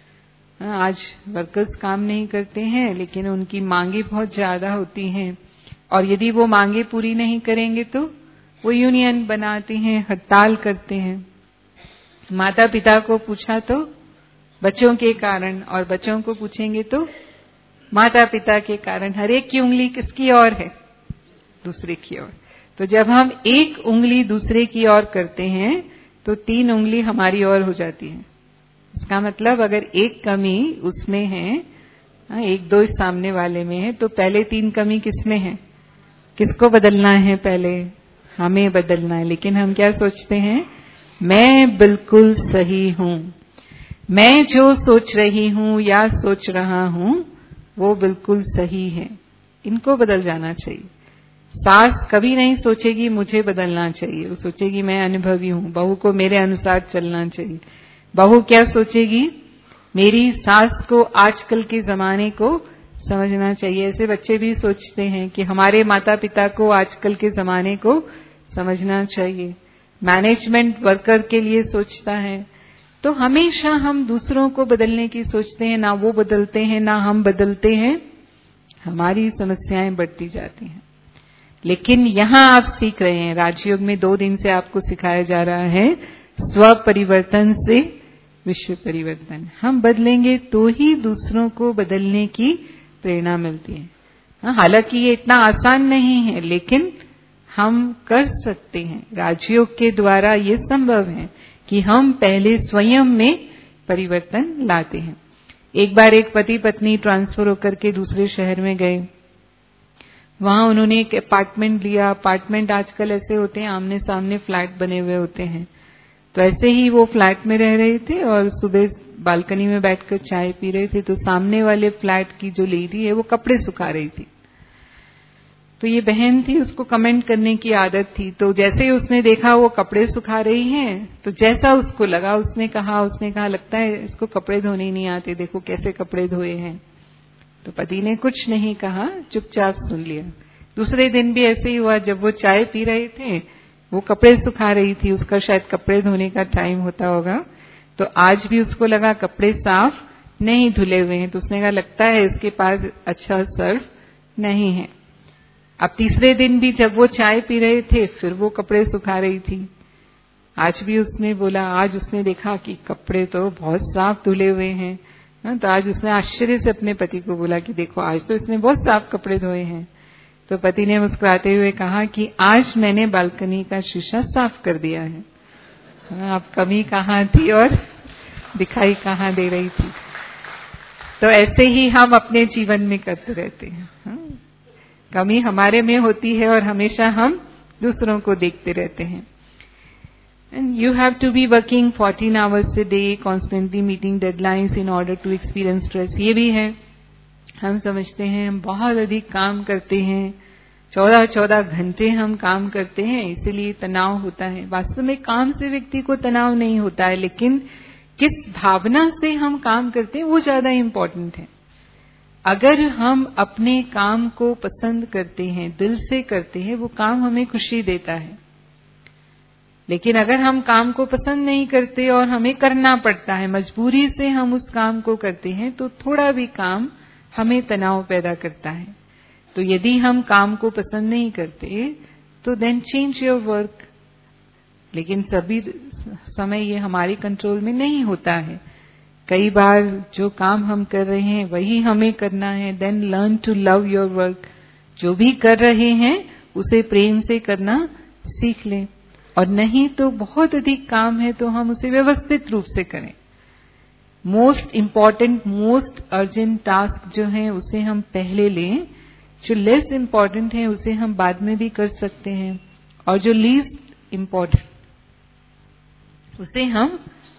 आज वर्कर्स काम नहीं करते हैं, लेकिन उनकी मांगे बहुत ज्यादा होती हैं, और यदि वो मांगे पूरी नहीं करेंगे तो वो यूनियन बनाते हैं, हड़ताल करते हैं। माता पिता को पूछा तो बच्चों के कारण, और बच्चों को पूछेंगे तो माता पिता के कारण। हर एक की उंगली किसकी ओर है? दूसरे की ओर। तो जब हम एक उंगली दूसरे की ओर करते हैं तो 3 उंगली हमारी ओर हो जाती है। इसका मतलब अगर एक कमी उसमें है, 1-2 सामने वाले में है, तो पहले 3 कमी किसमें है? किसको बदलना है? पहले हमें बदलना है। लेकिन हम क्या सोचते हैं? मैं बिल्कुल सही हूं, मैं जो सोच रही हूं या सोच रहा हूं वो बिल्कुल सही है, इनको बदल जाना चाहिए। सास कभी नहीं सोचेगी मुझे बदलना चाहिए, वो सोचेगी मैं अनुभवी हूं, बहू को मेरे अनुसार चलना चाहिए। बहू क्या सोचेगी? मेरी सास को आजकल के जमाने को समझना चाहिए। ऐसे बच्चे भी सोचते हैं कि हमारे माता पिता को आजकल के जमाने को समझना चाहिए। मैनेजमेंट वर्कर के लिए सोचता है। तो हमेशा हम दूसरों को बदलने की सोचते हैं, ना वो बदलते हैं ना हम बदलते हैं, हमारी समस्याएं बढ़ती जाती हैं। लेकिन यहां आप सीख रहे हैं, राजयोग में 2 दिन से आपको सिखाया जा रहा है स्व परिवर्तन से विश्व परिवर्तन। हम बदलेंगे तो ही दूसरों को बदलने की प्रेरणा मिलती है। हालांकि ये इतना आसान नहीं है, लेकिन हम कर सकते हैं। राजयोग के द्वारा ये संभव है कि हम पहले स्वयं में परिवर्तन लाते हैं। एक बार एक पति पत्नी ट्रांसफर होकर के दूसरे शहर में गए। वहां उन्होंने एक अपार्टमेंट लिया। अपार्टमेंट आजकल ऐसे होते हैं, आमने सामने फ्लैट बने हुए होते हैं। तो ऐसे ही वो फ्लैट में रह रहे थे और सुबह बालकनी में बैठकर चाय पी रहे थे, तो सामने वाले फ्लैट की जो लेडी है वो कपड़े सुखा रही थी। तो ये बहन थी, उसको कमेंट करने की आदत थी। तो जैसे ही उसने देखा वो कपड़े सुखा रही हैं, तो जैसा उसको लगा उसने कहा लगता है इसको कपड़े धोने नहीं आते, देखो कैसे कपड़े धोए हैं। तो पति ने कुछ नहीं कहा, चुपचाप सुन लिया। दूसरे दिन भी ऐसे ही हुआ, जब वो चाय पी रहे थे वो कपड़े सुखा रही थी, उसका शायद कपड़े धोने का टाइम होता होगा। तो आज भी उसको लगा कपड़े साफ नहीं धुले हुए हैं, तो उसने कहा लगता है इसके पास अच्छा सर्फ नहीं है। अब तीसरे दिन भी जब वो चाय पी रहे थे फिर वो कपड़े सुखा रही थी। आज भी उसने बोला, आज उसने देखा कि कपड़े तो बहुत साफ धुले हुए हैं। तो आज उसने आश्चर्य से अपने पति को बोला कि देखो आज तो इसने बहुत साफ कपड़े धोए हैं। तो पति ने मुस्कुराते हुए कहा कि आज मैंने बालकनी का शीशा साफ कर दिया है। अब कमी कहाँ थी और दिखाई कहाँ दे रही थी। तो ऐसे ही हम अपने जीवन में करते रहते हैं। कमी हमारे में होती है और हमेशा हम दूसरों को देखते रहते हैं। And you have to be working 14 hours a day, constantly meeting deadlines in order to experience stress. ये भी है, हम समझते हैं हम बहुत अधिक काम करते हैं, 14 घंटे हम काम करते हैं, इसीलिए तनाव होता है। वास्तव में काम से व्यक्ति को तनाव नहीं होता है, लेकिन किस भावना से हम काम करते हैं वो ज्यादा इम्पोर्टेंट है। अगर हम अपने काम को पसंद करते हैं, दिल से करते हैं, वो काम हमें खुशी देता है। लेकिन अगर हम काम को पसंद नहीं करते और हमें करना पड़ता है, मजबूरी से हम उस काम को करते हैं, तो थोड़ा भी काम हमें तनाव पैदा करता है। तो यदि हम काम को पसंद नहीं करते तो देन चेंज योर वर्क। लेकिन सभी समय ये हमारे कंट्रोल में नहीं होता है। कई बार जो काम हम कर रहे हैं वही हमें करना है। Then learn to love your work. जो भी कर रहे हैं उसे प्रेम से करना सीख लें, और नहीं तो बहुत अधिक काम है तो हम उसे व्यवस्थित रूप से करें। Most important, most urgent task जो है उसे हम पहले लें, जो लेस इम्पॉर्टेंट है उसे हम बाद में भी कर सकते हैं, और जो लीस्ट इम्पॉर्टेंट उसे हम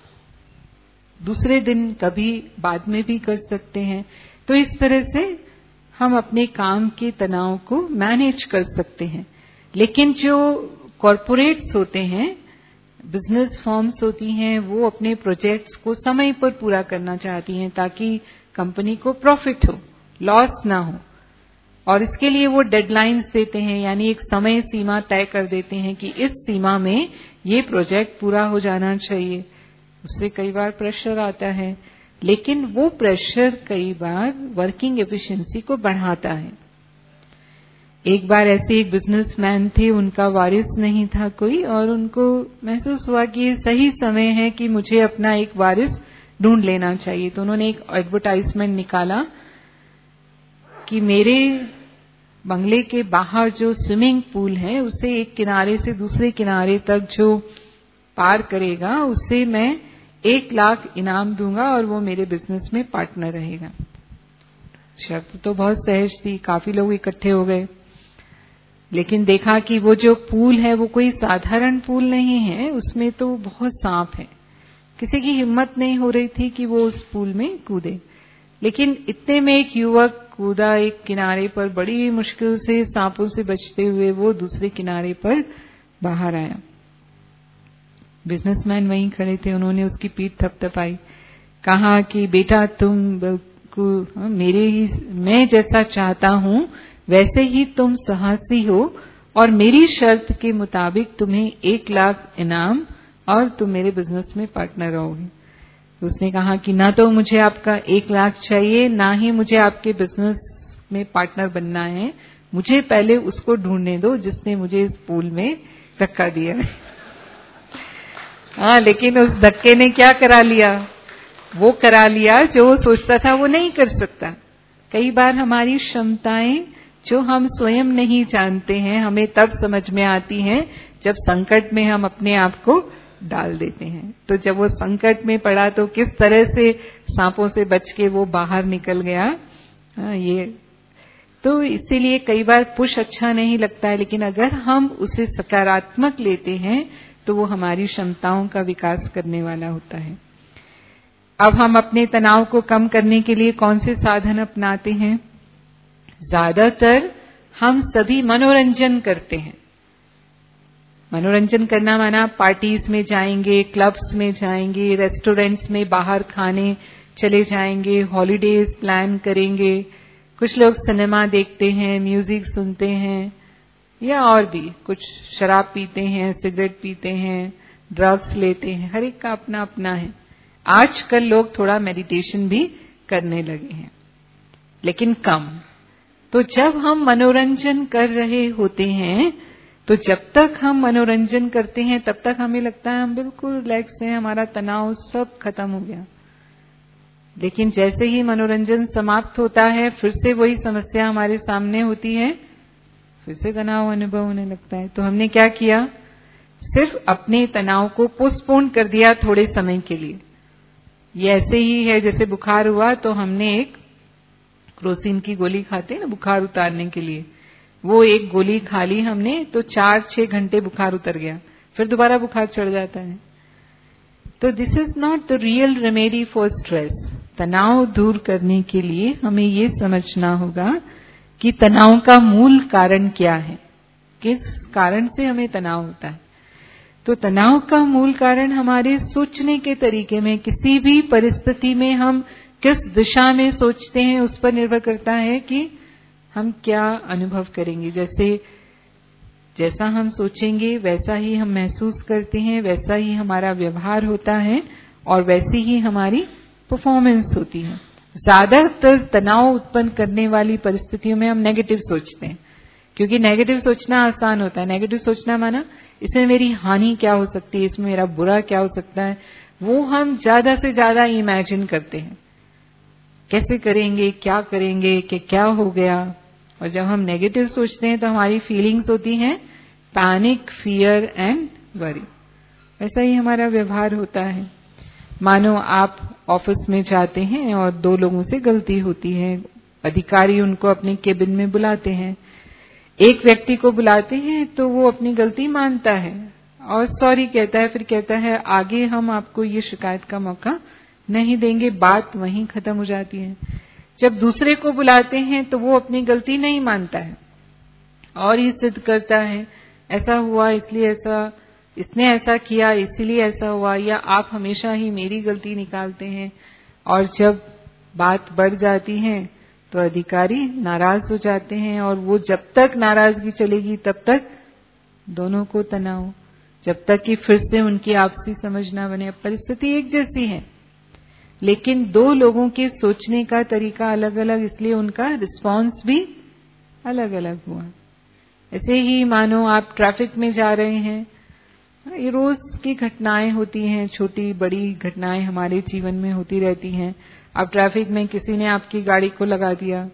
दूसरे दिन कभी बाद में भी कर सकते हैं। तो इस तरह से हम अपने काम के तनाव को मैनेज कर सकते हैं। लेकिन जो कॉरपोरेट्स होते हैं, बिजनेस फर्म्स होती हैं, वो अपने प्रोजेक्ट्स को समय पर पूरा करना चाहती हैं ताकि कंपनी को प्रॉफिट हो, लॉस ना हो। और इसके लिए वो डेडलाइंस देते हैं, यानी एक समय सीमा तय कर देते हैं कि इस सीमा में ये प्रोजेक्ट पूरा हो जाना चाहिए। उससे कई बार प्रेशर आता है, लेकिन वो प्रेशर कई बार वर्किंग एफिशिएंसी को बढ़ाता है। एक बार ऐसे एक बिजनेसमैन थे, उनका वारिस नहीं था कोई, और उनको महसूस हुआ कि ये सही समय है कि मुझे अपना एक वारिस ढूंढ लेना चाहिए। तो उन्होंने एक एडवर्टाइजमेंट निकाला कि मेरे बंगले के बाहर जो स्विमिंग पूल है उसे एक किनारे से दूसरे किनारे तक जो पार करेगा उसे मैं 1 लाख इनाम दूंगा और वो मेरे बिजनेस में पार्टनर रहेगा। शर्त तो बहुत सहज थी, काफी लोग इकट्ठे हो गए। लेकिन देखा कि वो जो पूल है वो कोई साधारण पूल नहीं है, उसमें तो बहुत सांप है। किसी की हिम्मत नहीं हो रही थी कि वो उस पूल में कूदे। लेकिन इतने में एक युवक कूदा एक किनारे पर, बड़ी मुश्किल से सांपों से बचते हुए वो दूसरे किनारे पर बाहर आया। बिजनेसमैन वहीं खड़े थे, उन्होंने उसकी पीठ थपथपाई, कहा कि बेटा तुम बिल्कुल मैं जैसा चाहता हूं वैसे ही तुम साहसी हो, और मेरी शर्त के मुताबिक तुम्हें 1 लाख इनाम और तुम मेरे बिजनेस में पार्टनर रहोगे। उसने कहा कि ना तो मुझे आपका 1 लाख चाहिए, ना ही मुझे आपके बिजनेस में पार्टनर बनना है। मुझे पहले उसको ढूंढने दो जिसने मुझे इस पूल में धक्का दिया है। हाँ, लेकिन उस धक्के ने क्या करा लिया? वो करा लिया जो वो सोचता था वो नहीं कर सकता। कई बार हमारी क्षमताएं जो हम स्वयं नहीं जानते हैं हमें तब समझ में आती हैं जब संकट में हम अपने आप को डाल देते हैं। तो जब वो संकट में पड़ा तो किस तरह से सांपों से बच के वो बाहर निकल गया, ये तो इसीलिए कई बार पुश अच्छा नहीं लगता है, लेकिन अगर हम उसे सकारात्मक लेते हैं तो वो हमारी क्षमताओं का विकास करने वाला होता है। अब हम अपने तनाव को कम करने के लिए कौन से साधन अपनाते हैं? ज्यादातर हम सभी मनोरंजन करते हैं। मनोरंजन करना माना पार्टीज में जाएंगे, क्लब्स में जाएंगे, रेस्टोरेंट्स में बाहर खाने चले जाएंगे, हॉलीडेज प्लान करेंगे, कुछ लोग सिनेमा देखते हैं, म्यूजिक सुनते हैं, या और भी कुछ शराब पीते हैं, सिगरेट पीते हैं, ड्रग्स लेते हैं। हर एक का अपना अपना है। आजकल लोग थोड़ा मेडिटेशन भी करने लगे हैं, लेकिन कम। तो जब हम मनोरंजन कर रहे होते हैं, तो जब तक हम मनोरंजन करते हैं तब तक हमें लगता है हम बिल्कुल रिलैक्स हैं, हमारा तनाव सब खत्म हो गया। लेकिन जैसे ही मनोरंजन समाप्त होता है, फिर से वही समस्या हमारे सामने होती है, फिर से तनाव अनुभव होने लगता है। तो हमने क्या किया? सिर्फ अपने तनाव को पोस्टपोन कर दिया थोड़े समय के लिए। ये ऐसे ही है जैसे बुखार हुआ तो हमने एक क्रोसिन की गोली खाते हैं ना बुखार उतारने के लिए, वो एक गोली खा ली हमने तो 4-6 घंटे बुखार उतर गया, फिर दोबारा बुखार चढ़ जाता है। तो this is not the real remedy for stress. तनाव दूर करने के लिए हमें ये समझना होगा कि तनाव का मूल कारण क्या है, किस कारण से हमें तनाव होता है। तो तनाव का मूल कारण हमारे सोचने के तरीके में, किसी भी परिस्थिति में हम किस दिशा में सोचते हैं उस पर निर्भर करता है कि हम क्या अनुभव करेंगे। जैसा हम सोचेंगे वैसा ही हम महसूस करते हैं, वैसा ही हमारा व्यवहार होता है और वैसी ही हमारी परफॉर्मेंस होती है। ज्यादातर तनाव उत्पन्न करने वाली परिस्थितियों में हम नेगेटिव सोचते हैं, क्योंकि नेगेटिव सोचना आसान होता है। नेगेटिव सोचना माना इसमें मेरी हानि क्या हो सकती है, इसमें मेरा बुरा क्या हो सकता है, वो हम ज्यादा से ज्यादा इमेजिन करते हैं, कैसे करेंगे, क्या करेंगे, कि क्या हो गया। और जब हम नेगेटिव सोचते हैं तो हमारी फीलिंग्स होती हैं पैनिक, फियर एंड वरी। ऐसा ही हमारा व्यवहार होता है। मानो आप ऑफिस में जाते हैं और 2 लोगों से गलती होती है, अधिकारी उनको अपने केबिन में बुलाते हैं। एक व्यक्ति को बुलाते हैं तो वो अपनी गलती मानता है और सॉरी कहता है, फिर कहता है आगे हम आपको ये शिकायत का मौका नहीं देंगे, बात वहीं खत्म हो जाती है। जब दूसरे को बुलाते हैं तो वो अपनी गलती नहीं मानता है और ये सिद्ध करता है ऐसा हुआ इसलिए ऐसा, इसने ऐसा किया इसीलिए ऐसा हुआ, या आप हमेशा ही मेरी गलती निकालते हैं। और जब बात बढ़ जाती है तो अधिकारी नाराज हो जाते हैं और वो जब तक नाराजगी चलेगी तब तक दोनों को तनाव, जब तक कि फिर से उनकी आपसी समझ ना बने। परिस्थिति एक जैसी है लेकिन 2 लोगों के सोचने का तरीका अलग अलग, इसलिए उनका रिस्पांस भी अलग अलग हुआ। ऐसे ही मानो आप ट्रैफिक में जा रहे हैं, ये रोज की घटनाएं होती हैं, छोटी बड़ी घटनाएं हमारे जीवन में होती रहती हैं। अब ट्रैफिक में किसी ने आपकी गाड़ी को लगा दिया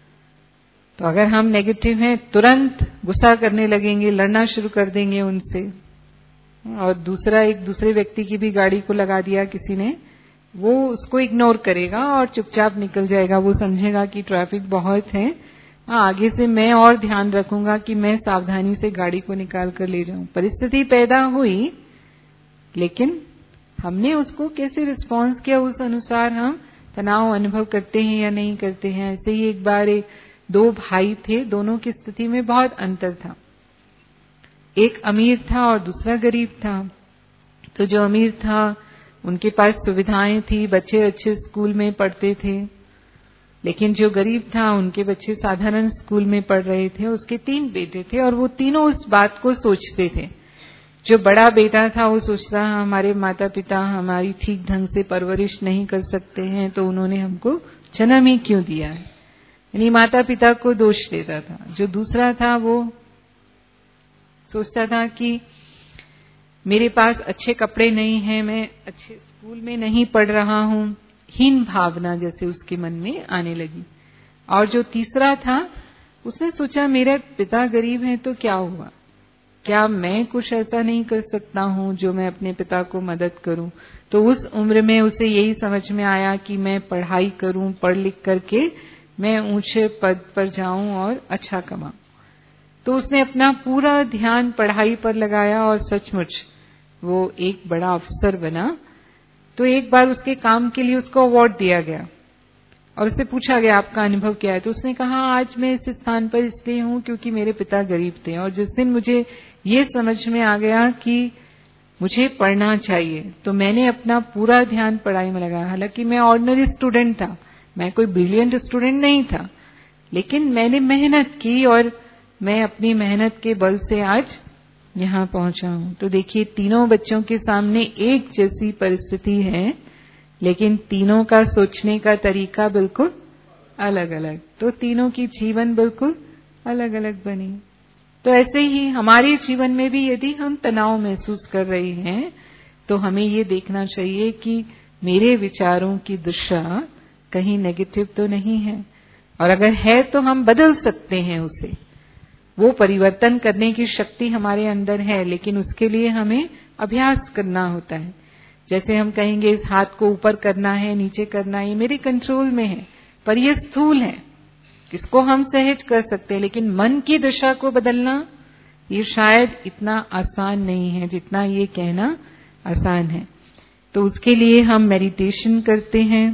तो अगर हम नेगेटिव हैं तुरंत गुस्सा करने लगेंगे, लड़ना शुरू कर देंगे उनसे। और दूसरे व्यक्ति की भी गाड़ी को लगा दिया किसी ने, वो उसको इग्नोर करेगा और चुपचाप निकल जाएगा। वो समझेगा कि ट्रैफिक बहुत है, आगे से मैं और ध्यान रखूंगा कि मैं सावधानी से गाड़ी को निकाल कर ले जाऊं। परिस्थिति पैदा हुई लेकिन हमने उसको कैसे रिस्पॉन्स किया, उस अनुसार हम तनाव अनुभव करते हैं या नहीं करते हैं। ऐसे ही एक बार 2 भाई थे, दोनों की स्थिति में बहुत अंतर था। एक अमीर था और दूसरा गरीब था। तो जो अमीर था उनके पास सुविधाएं थी, बच्चे अच्छे स्कूल में पढ़ते थे, लेकिन जो गरीब था उनके बच्चे साधारण स्कूल में पढ़ रहे थे। उसके 3 बेटे थे और वो तीनों उस बात को सोचते थे। जो बड़ा बेटा था वो सोचता हमारे माता पिता हमारी ठीक ढंग से परवरिश नहीं कर सकते हैं तो उन्होंने हमको जन्म ही क्यों दिया है, यानी माता पिता को दोष देता था। जो दूसरा था वो सोचता था कि मेरे पास अच्छे कपड़े नहीं हैं, मैं अच्छे स्कूल में नहीं पढ़ रहा हूं, हीन भावना जैसे उसके मन में आने लगी। और जो तीसरा था उसने सोचा मेरे पिता गरीब हैं तो क्या हुआ, क्या मैं कुछ ऐसा नहीं कर सकता हूं जो मैं अपने पिता को मदद करूं। तो उस उम्र में उसे यही समझ में आया कि मैं पढ़ाई करूं, पढ़ लिख करके मैं ऊंचे पद पर जाऊं और अच्छा कमाऊं। तो उसने अपना पूरा ध्यान पढ़ाई पर लगाया और सचमुच वो एक बड़ा अफसर बना। तो एक बार उसके काम के लिए उसको अवार्ड दिया गया और उससे पूछा गया आपका अनुभव क्या है। तो उसने कहा आज मैं इस स्थान पर इसलिए हूं क्योंकि मेरे पिता गरीब थे, और जिस दिन मुझे ये समझ में आ गया कि मुझे पढ़ना चाहिए तो मैंने अपना पूरा ध्यान पढ़ाई में लगाया। हालांकि मैं ऑर्डिनरी स्टूडेंट था, मैं कोई ब्रिलियंट स्टूडेंट नहीं था, लेकिन मैंने मेहनत की और मैं अपनी मेहनत के बल से आज यहां पहुंचा हूं। तो देखिए, तीनों बच्चों के सामने एक जैसी परिस्थिति है, लेकिन तीनों का सोचने का तरीका बिल्कुल अलग अलग, तो तीनों की जीवन बिल्कुल अलग अलग बनी। तो ऐसे ही हमारे जीवन में भी यदि हम तनाव महसूस कर रहे हैं तो हमें ये देखना चाहिए कि मेरे विचारों की दिशा कहीं नेगेटिव तो नहीं है, और अगर है तो हम बदल सकते हैं उसे। वो परिवर्तन करने की शक्ति हमारे अंदर है, लेकिन उसके लिए हमें अभ्यास करना होता है। जैसे हम कहेंगे इस हाथ को ऊपर करना है, नीचे करना है, ये मेरे कंट्रोल में है, पर ये स्थूल है, इसको हम सहज कर सकते हैं, लेकिन मन की दिशा को बदलना ये शायद इतना आसान नहीं है जितना ये कहना आसान है। तो उसके लिए हम मेडिटेशन करते हैं।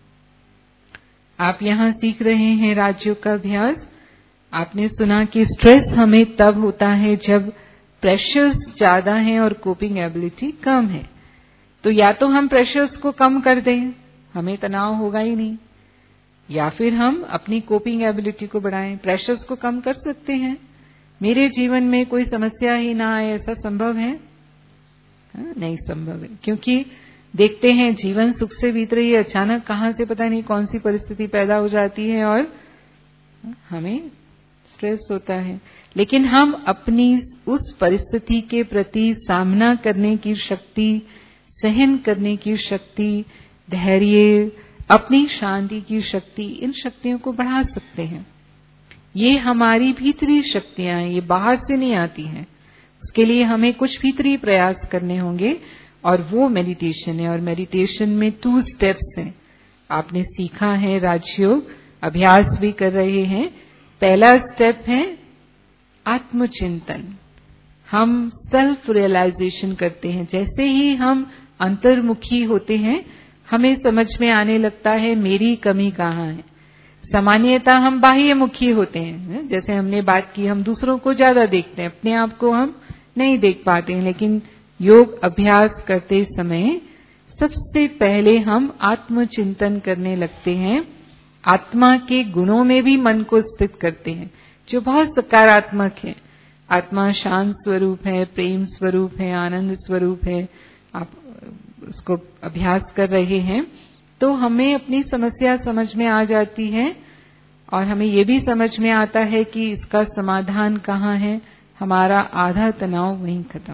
आप यहां सीख रहे हैं राजयोग का अभ्यास। आपने सुना कि स्ट्रेस हमें तब होता है जब प्रेशर्स ज्यादा हैं और कोपिंग एबिलिटी कम है। तो या तो हम प्रेशर्स को कम कर दें, हमें तनाव होगा ही नहीं, या फिर हम अपनी कोपिंग एबिलिटी को बढ़ाएं। प्रेशर्स को कम कर सकते हैं, मेरे जीवन में कोई समस्या ही ना आए, ऐसा संभव है? नहीं संभव है, क्योंकि देखते हैं जीवन सुख से बीत रही है, अचानक कहां से पता नहीं कौन सी परिस्थिति पैदा हो जाती है और हमें स्ट्रेस होता है। लेकिन हम अपनी उस परिस्थिति के प्रति सामना करने की शक्ति, सहन करने की शक्ति, धैर्य, अपनी शांति की शक्ति, इन शक्तियों को बढ़ा सकते हैं। ये हमारी भीतरी शक्तियां हैं, ये बाहर से नहीं आती हैं। उसके लिए हमें कुछ भीतरी प्रयास करने होंगे, और वो मेडिटेशन है। और मेडिटेशन में 2 स्टेप्स हैं। आपने सीखा है राजयोग, अभ्यास भी कर रहे हैं। पहला स्टेप है आत्मचिंतन। हम सेल्फ रियलाइजेशन करते हैं। जैसे ही हम अंतर्मुखी होते हैं हमें समझ में आने लगता है मेरी कमी कहाँ है। सामान्यतः हम बाह्यमुखी होते हैं, जैसे हमने बात की, हम दूसरों को ज्यादा देखते हैं, अपने आप को हम नहीं देख पाते हैं। लेकिन योग अभ्यास करते समय सबसे पहले हम आत्मचिंतन करने लगते हैं। आत्मा के गुणों में भी मन को स्थित करते हैं, जो बहुत सकारात्मक है। आत्मा शांत स्वरूप है, प्रेम स्वरूप है, आनंद स्वरूप है। आप उसको अभ्यास कर रहे हैं तो हमें अपनी समस्या समझ में आ जाती है, और हमें ये भी समझ में आता है कि इसका समाधान कहाँ है। हमारा आधा तनाव वहीं खत्म।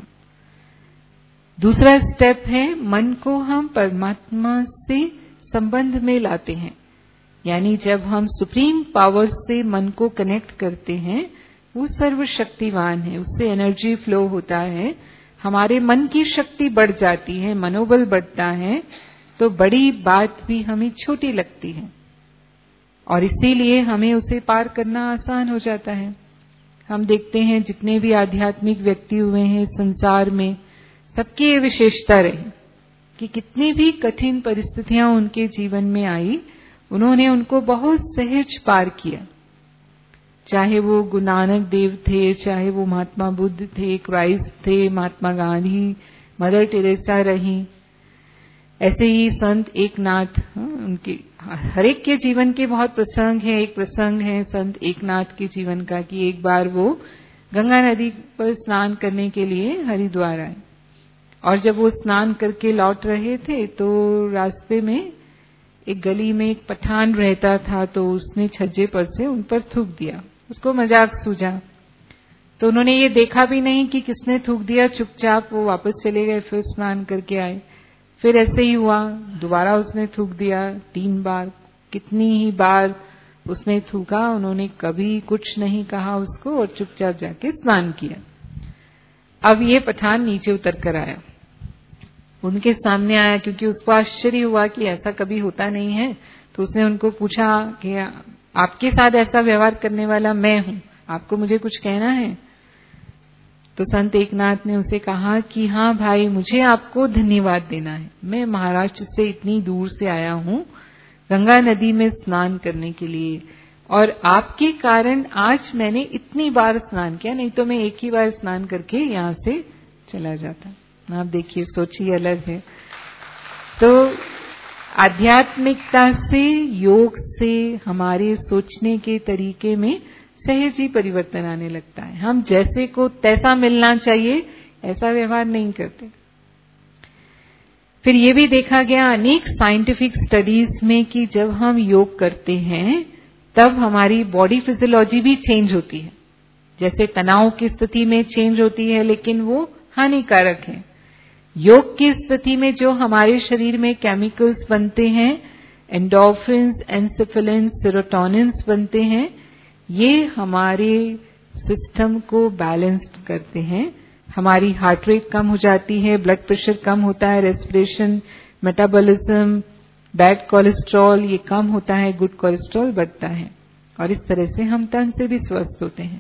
दूसरा स्टेप है मन को हम परमात्मा से संबंध में लाते हैं। यानी जब हम सुप्रीम पावर से मन को कनेक्ट करते हैं, वो सर्वशक्तिवान है, उससे एनर्जी फ्लो होता है, हमारे मन की शक्ति बढ़ जाती है, मनोबल बढ़ता है, तो बड़ी बात भी हमें छोटी लगती है, और इसीलिए हमें उसे पार करना आसान हो जाता है। हम देखते हैं जितने भी आध्यात्मिक व्यक्ति हुए हैं संसार में, सबकी ये विशेषता रही कि कितनी भी कठिन परिस्थितियां उनके जीवन में आई, उन्होंने उनको बहुत सहज पार किया। चाहे वो गुरु नानक देव थे, चाहे वो महात्मा बुद्ध थे, क्राइस्ट थे, महात्मा गांधी, मदर टेरेसा रही, ऐसे ही संत एकनाथ, उनके हर एक के जीवन के बहुत प्रसंग हैं। एक प्रसंग है संत एकनाथ के जीवन का कि एक बार वो गंगा नदी पर स्नान करने के लिए हरिद्वार आए, और जब वो स्नान करके लौट रहे थे तो रास्ते में एक गली में एक पठान रहता था, तो उसने छज्जे पर से उन पर थूक दिया। उसको मजाक सूझा, तो उन्होंने ये देखा भी नहीं कि किसने थूक दिया, चुपचाप वो वापस चले गए, फिर स्नान करके आए। फिर ऐसे ही हुआ, दोबारा उसने थूक दिया 3 बार। कितनी ही बार उसने थूका, उन्होंने कभी कुछ नहीं कहा उसको, और चुपचाप जाके स्नान किया। अब ये पठान नीचे उतर कर आया, उनके सामने आया, क्योंकि उसको आश्चर्य हुआ कि ऐसा कभी होता नहीं है। तो उसने उनको पूछा कि आपके साथ ऐसा व्यवहार करने वाला मैं हूं, आपको मुझे कुछ कहना है? तो संत एकनाथ ने उसे कहा कि हाँ भाई, मुझे आपको धन्यवाद देना है। मैं महाराष्ट्र से इतनी दूर से आया हूं गंगा नदी में स्नान करने के लिए, और आपके कारण आज मैंने इतनी बार स्नान किया, नहीं तो मैं एक ही बार स्नान करके यहां से चला जाता। आप देखिए, सोचिए, अलग है। तो आध्यात्मिकता से, योग से हमारे सोचने के तरीके में सहज ही परिवर्तन आने लगता है। हम जैसे को तैसा मिलना चाहिए ऐसा व्यवहार नहीं करते। फिर ये भी देखा गया अनेक साइंटिफिक स्टडीज में कि जब हम योग करते हैं तब हमारी बॉडी फिजियोलॉजी भी चेंज होती है। जैसे तनाव की स्थिति में चेंज होती है, लेकिन वो हानिकारक है। योग की स्थिति में जो हमारे शरीर में केमिकल्स बनते हैं, एंडोर्फिन्स, एन्सेफेलिन्स, सेरोटोनिन्स बनते हैं, ये हमारे सिस्टम को बैलेंस्ड करते हैं। हमारी हार्ट रेट कम हो जाती है, ब्लड प्रेशर कम होता है, रेस्पिरेशन, मेटाबॉलिज्म, बैड कोलेस्ट्रॉल ये कम होता है, गुड कोलेस्ट्रॉल बढ़ता है, और इस तरह से हम तन से भी स्वस्थ होते हैं।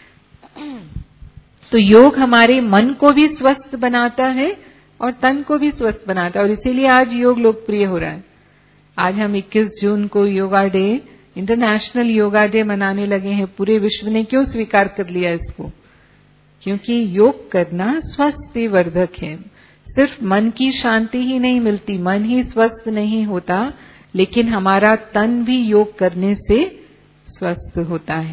तो योग हमारे मन को भी स्वस्थ बनाता है और तन को भी स्वस्थ बनाता है, और इसीलिए आज योग लोकप्रिय हो रहा है। आज हम 21 जून को yoga day, international yoga day मनाने लगे हैं। पूरे विश्व ने क्यों स्वीकार कर लिया इसको? क्योंकि योग करना स्वास्थ्य वर्धक है। सिर्फ मन की शांति ही नहीं मिलती, मन ही स्वस्थ नहीं होता, लेकिन हमारा तन भी योग करने से स्वस्थ होता है।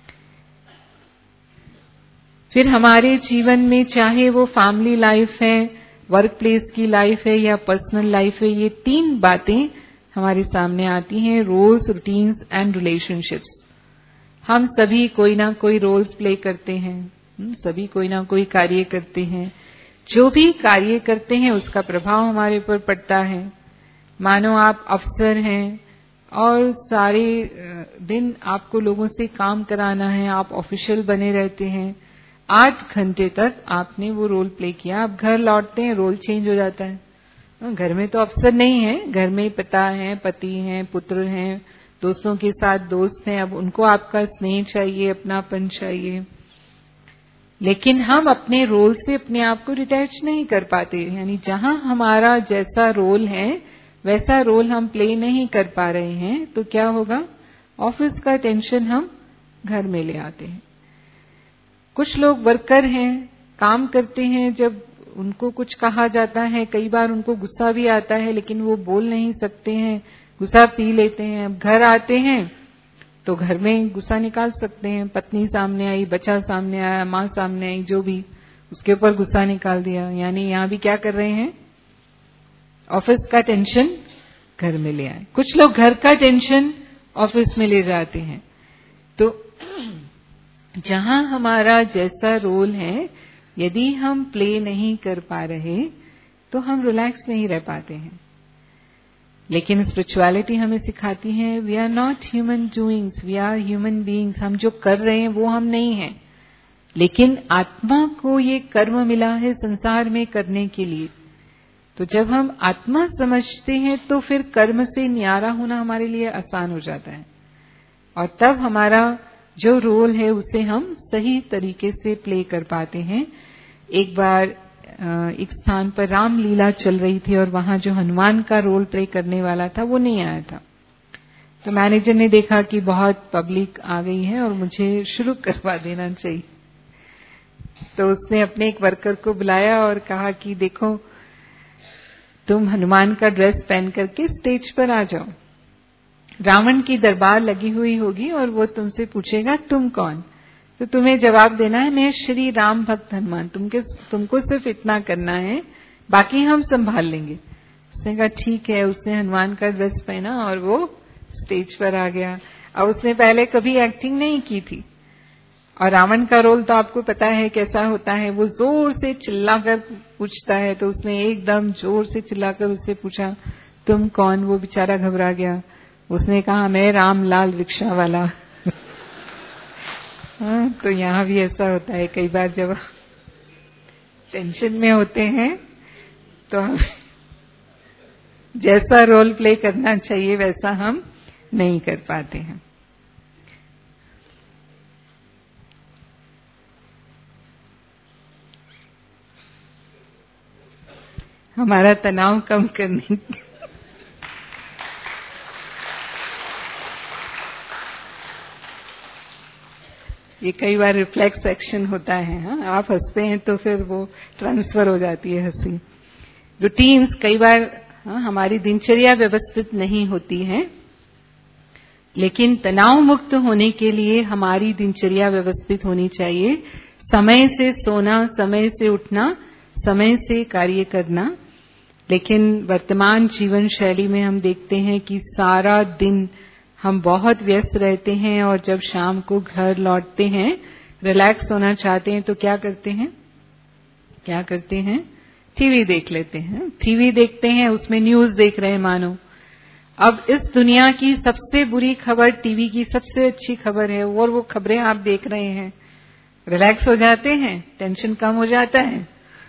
फिर हमारे जीवन में, चाहे वो फैमिली लाइफ है, वर्क प्लेस की लाइफ है या पर्सनल लाइफ है, ये 3 बातें हमारे सामने आती हैं: रोल्स, रूटीन्स एंड रिलेशनशिप्स। हम सभी कोई ना कोई रोल्स प्ले करते हैं, सभी कोई ना कोई कार्य करते हैं। जो भी कार्य करते हैं उसका प्रभाव हमारे ऊपर पड़ता है। मानो आप अफसर हैं और सारे दिन आपको लोगों से काम कराना है, आप ऑफिशियल बने रहते हैं। 8 घंटे तक आपने वो रोल प्ले किया, आप घर लौटते हैं, रोल चेंज हो जाता है। घर में तो अफसर नहीं है, घर में पिता हैं, पति हैं, पुत्र हैं, दोस्तों के साथ दोस्त हैं। अब उनको आपका स्नेह चाहिए, अपनापन चाहिए, लेकिन हम अपने रोल से अपने आप को डिटैच नहीं कर पाते। यानी जहां हमारा जैसा रोल है वैसा रोल हम प्ले नहीं कर पा रहे हैं, तो क्या होगा? ऑफिस का टेंशन हम घर में ले आते हैं। कुछ लोग वर्कर हैं, काम करते हैं, जब उनको कुछ कहा जाता है, कई बार उनको गुस्सा भी आता है, लेकिन वो बोल नहीं सकते हैं, गुस्सा पी लेते हैं। अब घर आते हैं तो घर में गुस्सा निकाल सकते हैं। पत्नी सामने आई, बच्चा सामने आया, माँ सामने आई, जो भी, उसके ऊपर गुस्सा निकाल दिया। यानी यहां भी क्या कर रहे हैं? ऑफिस का टेंशन घर में ले आए। कुछ लोग घर का टेंशन ऑफिस में ले जाते हैं। तो जहां हमारा जैसा रोल है, यदि हम प्ले नहीं कर पा रहे तो हम रिलैक्स नहीं रह पाते हैं। लेकिन स्पिरिचुअलिटी हमें सिखाती है, we are not human doings, we are human beings. हम जो कर रहे हैं वो हम नहीं हैं, लेकिन आत्मा को ये कर्म मिला है संसार में करने के लिए। तो जब हम आत्मा समझते हैं तो फिर कर्म से न्यारा होना हमारे लिए आसान हो जाता है, और तब हमारा जो रोल है उसे हम सही तरीके से प्ले कर पाते हैं। एक बार एक स्थान पर रामलीला चल रही थी और वहां जो हनुमान का रोल प्ले करने वाला था वो नहीं आया था। तो मैनेजर ने देखा कि बहुत पब्लिक आ गई है और मुझे शुरू करवा देना चाहिए। तो उसने अपने एक वर्कर को बुलाया और कहा कि देखो, तुम हनुमान का ड्रेस पहन करके स्टेज पर आ जाओ। रावण की दरबार लगी हुई होगी और वो तुमसे पूछेगा तुम कौन, तो तुम्हें जवाब देना है मैं श्री राम भक्त हनुमान। तुमको सिर्फ इतना करना है, बाकी हम संभाल लेंगे। उसने कहा ठीक है। उसने हनुमान का ड्रेस पहना और वो स्टेज पर आ गया। अब उसने पहले कभी एक्टिंग नहीं की थी, और रावण का रोल तो आपको पता है कैसा होता है, वो जोर से चिल्लाकर पूछता है। तो उसने एकदम जोर से चिल्लाकर उससे पूछा तुम कौन। वो बेचारा घबरा गया। उसने कहा मैं रामलाल रिक्शा वाला। हाँ, तो यहाँ भी ऐसा होता है कई बार, जब टेंशन में होते हैं तो हम जैसा रोल प्ले करना चाहिए वैसा हम नहीं कर पाते हैं। हमारा तनाव कम करने ये कई बार रिफ्लेक्स एक्शन होता है। हाँ, आप हंसते हैं तो फिर वो ट्रांसफर हो जाती है हंसी। रूटीन्स कई बार हमारी दिनचर्या व्यवस्थित नहीं होती है, लेकिन तनाव मुक्त होने के लिए हमारी दिनचर्या व्यवस्थित होनी चाहिए। समय से सोना, समय से उठना, समय से कार्य करना। लेकिन वर्तमान जीवन शैली में हम देखते हैं कि सारा दिन हम बहुत व्यस्त रहते हैं और जब शाम को घर लौटते हैं, रिलैक्स होना चाहते हैं तो क्या करते हैं? टीवी देख लेते हैं। टीवी देखते हैं, उसमें न्यूज देख रहे हैं मानो। अब इस दुनिया की सबसे बुरी खबर टीवी की सबसे अच्छी खबर है, और वो खबरें आप देख रहे हैं, रिलैक्स हो जाते हैं, टेंशन कम हो जाता है।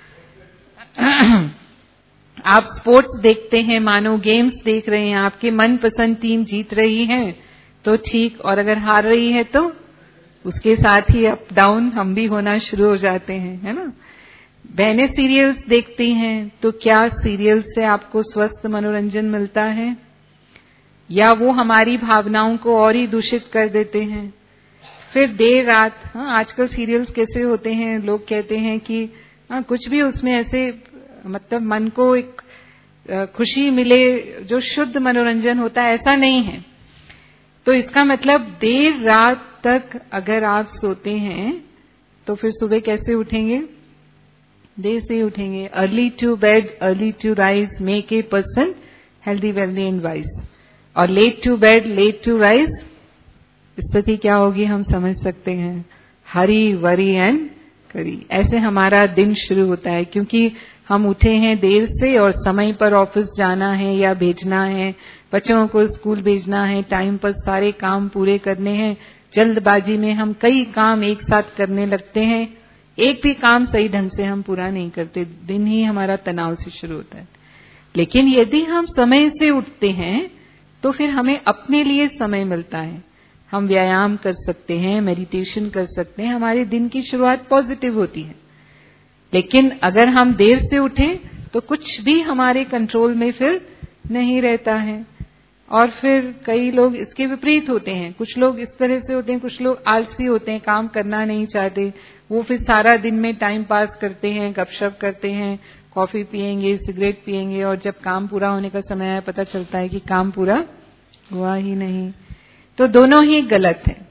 आप स्पोर्ट्स देखते हैं, मानो गेम्स देख रहे हैं, आपके मनपसंद टीम जीत रही है तो ठीक, और अगर हार रही है तो उसके साथ ही अप डाउन हम भी होना शुरू हो जाते हैं, है ना। बहनें सीरियल्स देखती हैं, तो क्या सीरियल से आपको स्वस्थ मनोरंजन मिलता है, या वो हमारी भावनाओं को और ही दूषित कर देते हैं। फिर देर रात, आजकल सीरियल्स कैसे होते हैं, लोग कहते हैं कि कुछ भी उसमें ऐसे मतलब मन को एक खुशी मिले, जो शुद्ध मनोरंजन होता है, ऐसा नहीं है। तो इसका मतलब देर रात तक अगर आप सोते हैं तो फिर सुबह कैसे उठेंगे? देर से ही उठेंगे। Early to bed, early to rise make a person healthy, wealthy and wise. और late to bed, late to rise, स्थिति क्या होगी हम समझ सकते हैं। हरी, वरी एंड करी, ऐसे हमारा दिन शुरू होता है, क्योंकि हम उठे हैं देर से और समय पर ऑफिस जाना है या भेजना है, बच्चों को स्कूल भेजना है, टाइम पर सारे काम पूरे करने हैं। जल्दबाजी में हम कई काम एक साथ करने लगते हैं, एक भी काम सही ढंग से हम पूरा नहीं करते, दिन ही हमारा तनाव से शुरू होता है। लेकिन यदि हम समय से उठते हैं तो फिर हमें अपने लिए समय मिलता है, हम व्यायाम कर सकते हैं, मेडिटेशन कर सकते हैं, हमारे दिन की शुरुआत पॉजिटिव होती है। लेकिन अगर हम देर से उठें तो कुछ भी हमारे कंट्रोल में फिर नहीं रहता है। और फिर कई लोग इसके विपरीत होते हैं, कुछ लोग इस तरह से होते हैं, कुछ लोग आलसी होते हैं, काम करना नहीं चाहते, वो फिर सारा दिन में टाइम पास करते हैं, गपशप करते हैं, कॉफी पिएंगे, सिगरेट पिएंगे, और जब काम पूरा होने का समय आया पता चलता है कि काम पूरा हुआ ही नहीं। तो दोनों ही गलत है।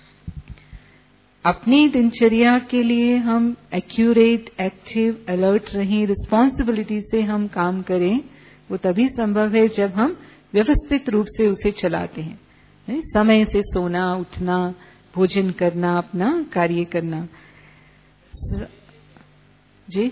अपनी दिनचर्या के लिए हम एक्यूरेट, एक्टिव, अलर्ट रहें, रिस्पॉन्सिबिलिटी से हम काम करें, वो तभी संभव है जब हम व्यवस्थित रूप से उसे चलाते हैं। समय से सोना, उठना, भोजन करना, अपना कार्य करना। जी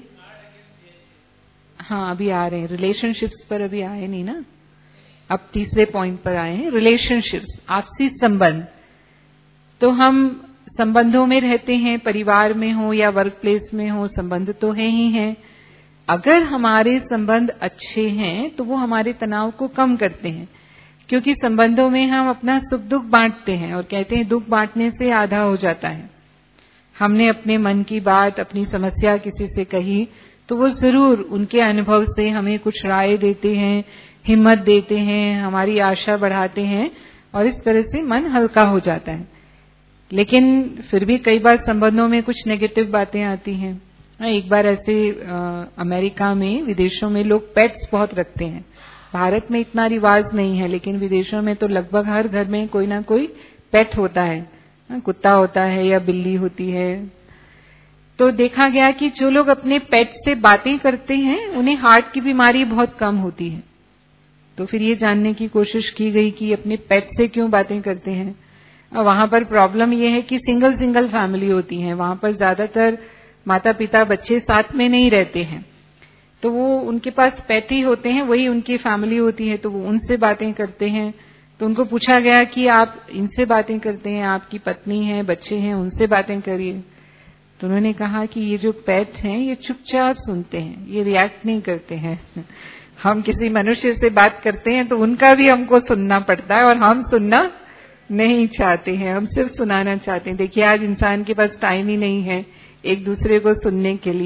हाँ, अभी आ रहे हैं रिलेशनशिप्स पर, अभी आए नहीं ना, अब तीसरे पॉइंट पर आए हैं, रिलेशनशिप्स, आपसी संबंध। तो हम संबंधों में रहते हैं, परिवार में हो या वर्क प्लेस में हो, संबंध तो है ही हैं। अगर हमारे संबंध अच्छे हैं तो वो हमारे तनाव को कम करते हैं, क्योंकि संबंधों में हम अपना सुख दुख बांटते हैं, और कहते हैं दुख बांटने से आधा हो जाता है। हमने अपने मन की बात, अपनी समस्या किसी से कही तो वो जरूर उनके अनुभव से हमें कुछ राय देते हैं, हिम्मत देते हैं, हमारी आशा बढ़ाते हैं, और इस तरह से मन हल्का हो जाता है। लेकिन फिर भी कई बार संबंधों में कुछ नेगेटिव बातें आती हैं। एक बार ऐसे अमेरिका में, विदेशों में लोग पेट्स बहुत रखते हैं। भारत में इतना रिवाज नहीं है, लेकिन विदेशों में तो लगभग हर घर में कोई ना कोई पेट होता है, कुत्ता होता है या बिल्ली होती है। तो देखा गया कि जो लोग अपने पेट से बातें करते हैं उन्हें हार्ट की बीमारी बहुत कम होती है। तो फिर ये जानने की कोशिश की गई कि अपने पेट से क्यों बातें करते हैं। वहां पर प्रॉब्लम ये है कि सिंगल फैमिली होती है, वहां पर ज्यादातर माता पिता बच्चे साथ में नहीं रहते हैं, तो वो उनके पास पेट ही होते हैं, वही उनकी फैमिली होती है, तो वो उनसे बातें करते हैं। तो उनको पूछा गया कि आप इनसे बातें करते हैं, आपकी पत्नी है, बच्चे हैं, उनसे बातें करिए। तो उन्होंने कहा कि ये जो पेट हैं ये चुपचाप सुनते हैं, ये रिएक्ट नहीं करते हैं। हम किसी मनुष्य से बात करते हैं तो उनका भी हमको सुनना पड़ता है, और हम सुनना नहीं चाहते हैं, हम सिर्फ सुनाना चाहते हैं। देखिए आज इंसान के पास टाइम ही नहीं है एक दूसरे को सुनने के लिए,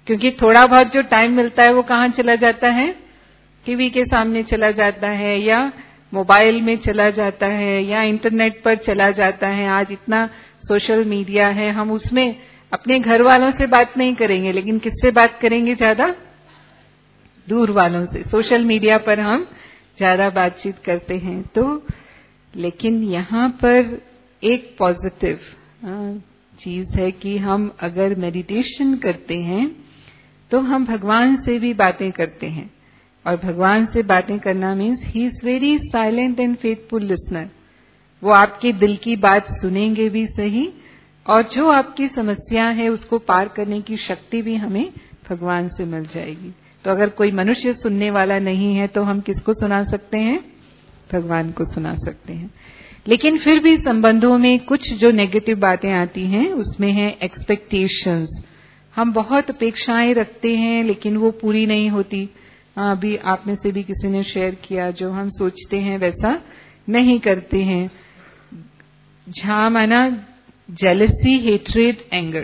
क्योंकि थोड़ा बहुत जो टाइम मिलता है वो कहाँ चला जाता है, टीवी के सामने चला जाता है, या मोबाइल में चला जाता है, या इंटरनेट पर चला जाता है। आज इतना सोशल मीडिया है, हम उसमें अपने घर वालों से बात नहीं करेंगे, लेकिन किससे बात करेंगे ज्यादा, दूर वालों से। सोशल मीडिया पर हम ज्यादा बातचीत करते हैं। तो लेकिन यहाँ पर एक पॉजिटिव चीज है कि हम अगर मेडिटेशन करते हैं तो हम भगवान से भी बातें करते हैं, और भगवान से बातें करना means he is very silent and faithful listener. वो आपके दिल की बात सुनेंगे भी सही, और जो आपकी समस्या है उसको पार करने की शक्ति भी हमें भगवान से मिल जाएगी। तो अगर कोई मनुष्य सुनने वाला नहीं है तो हम किसको सुना सकते हैं, भगवान को सुना सकते हैं। लेकिन फिर भी संबंधों में कुछ जो नेगेटिव बातें आती हैं उसमें है एक्सपेक्टेशंस। हम बहुत अपेक्षाएं रखते हैं लेकिन वो पूरी नहीं होती। अभी आप में से भी किसी ने शेयर किया, जो हम सोचते हैं वैसा नहीं करते हैं। झा माना जेलसी, हेट्रेड, एंगर,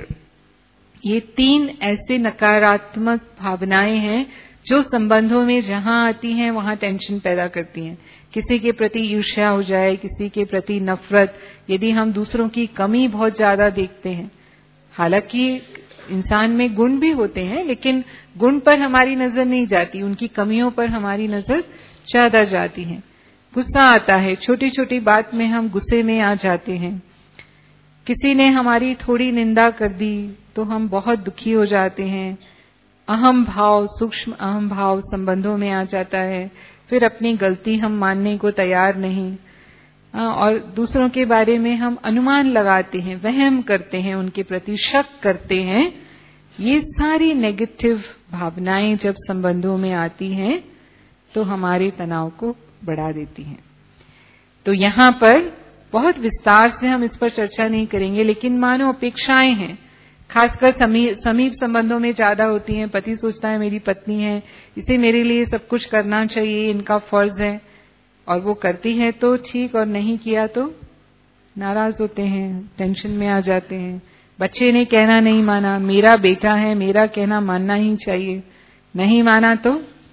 ये 3 ऐसे नकारात्मक भावनाएं हैं जो संबंधों में जहां आती हैं वहां टेंशन पैदा करती हैं। किसी के प्रति ईर्ष्या हो जाए, किसी के प्रति नफरत, यदि हम दूसरों की कमी बहुत ज्यादा देखते हैं, हालांकि इंसान में गुण भी होते हैं लेकिन गुण पर हमारी नजर नहीं जाती, उनकी कमियों पर हमारी नजर ज्यादा जाती है। गुस्सा आता है, छोटी छोटी बात में हम गुस्से में आ जाते हैं। किसी ने हमारी थोड़ी निंदा कर दी तो हम बहुत दुखी हो जाते हैं। अहम भाव, सूक्ष्म अहम भाव संबंधों में आ जाता है। फिर अपनी गलती हम मानने को तैयार नहीं, और दूसरों के बारे में हम अनुमान लगाते हैं, वहम करते हैं, उनके प्रति शक करते हैं। ये सारी नेगेटिव भावनाएं जब संबंधों में आती हैं तो हमारे तनाव को बढ़ा देती हैं। तो यहाँ पर बहुत विस्तार से हम इस पर चर्चा नहीं करेंगे, लेकिन मानो अपेक्षाएं हैं, खासकर समीप संबंधों में ज्यादा होती हैं। पति सोचता है मेरी पत्नी है, इसे मेरे लिए सब कुछ करना चाहिए, इनका फर्ज है, और वो करती है तो ठीक, और नहीं किया तो नाराज होते हैं, टेंशन में आ जाते हैं। बच्चे ने कहना नहीं माना, मेरा बेटा है, मेरा कहना मानना ही चाहिए, नहीं माना तो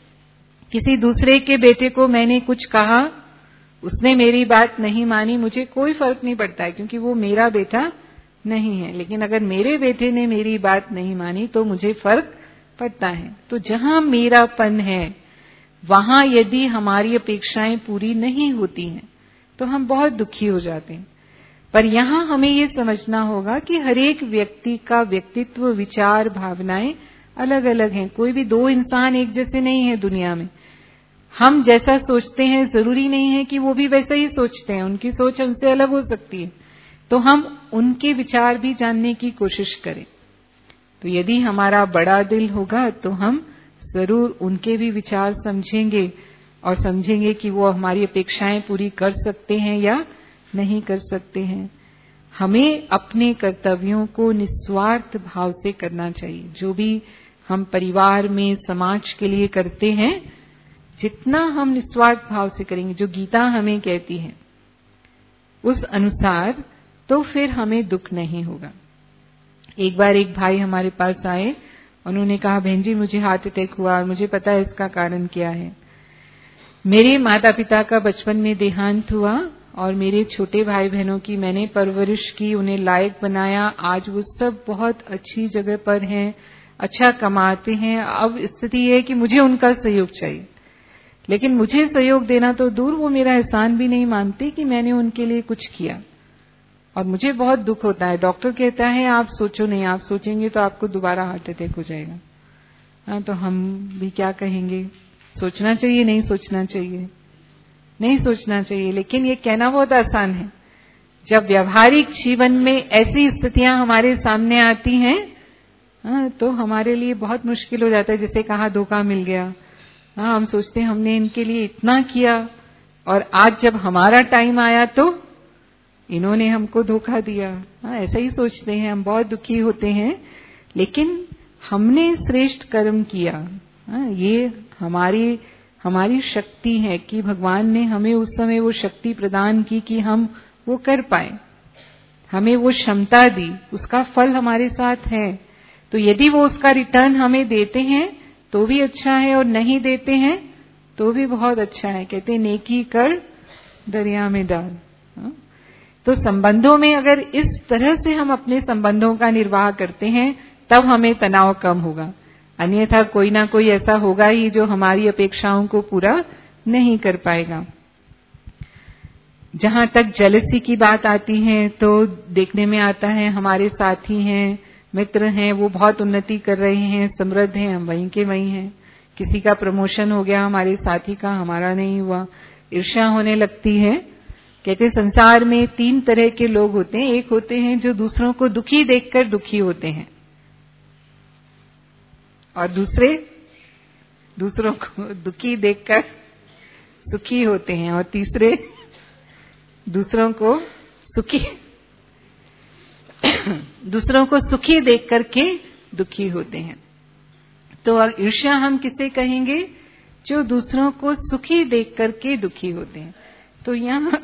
किसी दूसरे के बेटे को मैंने कुछ कहा, उसने मेरी बात नहीं मानी, मुझे कोई फर्क नहीं पड़ता है क्योंकि वो मेरा बेटा नहीं है। लेकिन अगर मेरे बेटे ने मेरी बात नहीं मानी तो मुझे फर्क पड़ता है। तो जहां मेरापन है वहां यदि हमारी अपेक्षाएं पूरी नहीं होती हैं तो हम बहुत दुखी हो जाते हैं। पर यहां हमें ये समझना होगा कि हर एक व्यक्ति का व्यक्तित्व, विचार, भावनाएं अलग अलग हैं। कोई भी 2 इंसान एक जैसे नहीं है दुनिया में। हम जैसा सोचते हैं जरूरी नहीं है कि वो भी वैसा ही सोचते हैं, उनकी सोच हमसे अलग हो सकती है। तो हम उनके विचार भी जानने की कोशिश करें। तो यदि हमारा बड़ा दिल होगा तो हम जरूर उनके भी विचार समझेंगे, और समझेंगे कि वो हमारी अपेक्षाएं पूरी कर सकते हैं या नहीं कर सकते हैं। हमें अपने कर्तव्यों को निस्वार्थ भाव से करना चाहिए। जो भी हम परिवार में, समाज के लिए करते हैं, जितना हम निस्वार्थ भाव से करेंगे, जो गीता हमें कहती है उस अनुसार, तो फिर हमें दुख नहीं होगा। एक बार एक भाई हमारे पास आए, उन्होंने कहा बहन जी मुझे हार्ट अटैक हुआ और मुझे पता है इसका कारण क्या है। मेरे माता पिता का बचपन में देहांत हुआ और मेरे छोटे भाई बहनों की मैंने परवरिश की, उन्हें लायक बनाया। आज वो सब बहुत अच्छी जगह पर हैं, अच्छा कमाते हैं। अब स्थिति है कि मुझे उनका सहयोग चाहिए, लेकिन मुझे सहयोग देना तो दूर, वो मेरा एहसान भी नहीं मानते कि मैंने उनके लिए कुछ किया, और मुझे बहुत दुख होता है। डॉक्टर कहता है आप सोचो नहीं, आप सोचेंगे तो आपको दोबारा हार्ट अटैक हो जाएगा। हाँ, तो हम भी क्या कहेंगे, सोचना चाहिए, नहीं सोचना चाहिए, नहीं सोचना चाहिए। लेकिन ये कहना बहुत आसान है। जब व्यवहारिक जीवन में ऐसी स्थितियां हमारे सामने आती हैं, तो हमारे लिए बहुत मुश्किल हो जाता है। जैसे कहा धोखा मिल गया, हम सोचते हैं हमने इनके लिए इतना किया, और आज जब हमारा टाइम आया तो इन्होंने हमको धोखा दिया। ऐसा ही सोचते हैं, हम बहुत दुखी होते हैं। लेकिन हमने श्रेष्ठ कर्म किया, ये हमारी शक्ति है कि भगवान ने हमें उस समय वो शक्ति प्रदान की कि हम वो कर पाए, हमें वो क्षमता दी, उसका फल हमारे साथ है। तो यदि वो उसका रिटर्न हमें देते हैं तो भी अच्छा है, और नहीं देते हैं तो भी बहुत अच्छा है। कहते हैं नेकी कर दरिया में डाल। तो संबंधों में अगर इस तरह से हम अपने संबंधों का निर्वाह करते हैं तब हमें तनाव कम होगा, अन्यथा कोई ना कोई ऐसा होगा ही जो हमारी अपेक्षाओं को पूरा नहीं कर पाएगा। जहां तक जेलसी की बात आती है तो देखने में आता है हमारे साथी हैं, मित्र हैं, वो बहुत उन्नति कर रहे हैं, समृद्ध हैं, हम वहीं के वहीं हैं। किसी का प्रमोशन हो गया हमारे साथी का, हमारा नहीं हुआ, ईर्ष्या होने लगती है। कहते संसार में 3 तरह के लोग होते हैं। एक होते हैं जो दूसरों को दुखी देखकर दुखी होते हैं, और दूसरे दूसरों को दुखी देखकर सुखी होते हैं, और तीसरे दूसरों को सुखी देख करके दुखी होते हैं। तो ईर्ष्या हम किसे कहेंगे? जो दूसरों को सुखी देख करके दुखी होते हैं। तो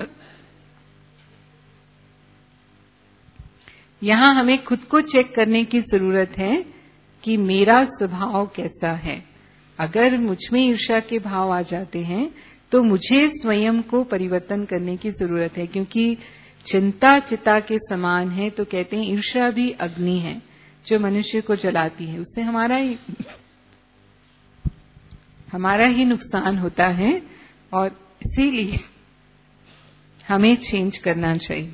यहां हमें खुद को चेक करने की जरूरत है कि मेरा स्वभाव कैसा है। अगर मुझ में ईर्ष्या के भाव आ जाते हैं तो मुझे स्वयं को परिवर्तन करने की जरूरत है, क्योंकि चिंता चिता के समान है। तो कहते हैं ईर्ष्या भी अग्नि है जो मनुष्य को जलाती है, उससे हमारा ही नुकसान होता है, और इसीलिए हमें चेंज करना चाहिए।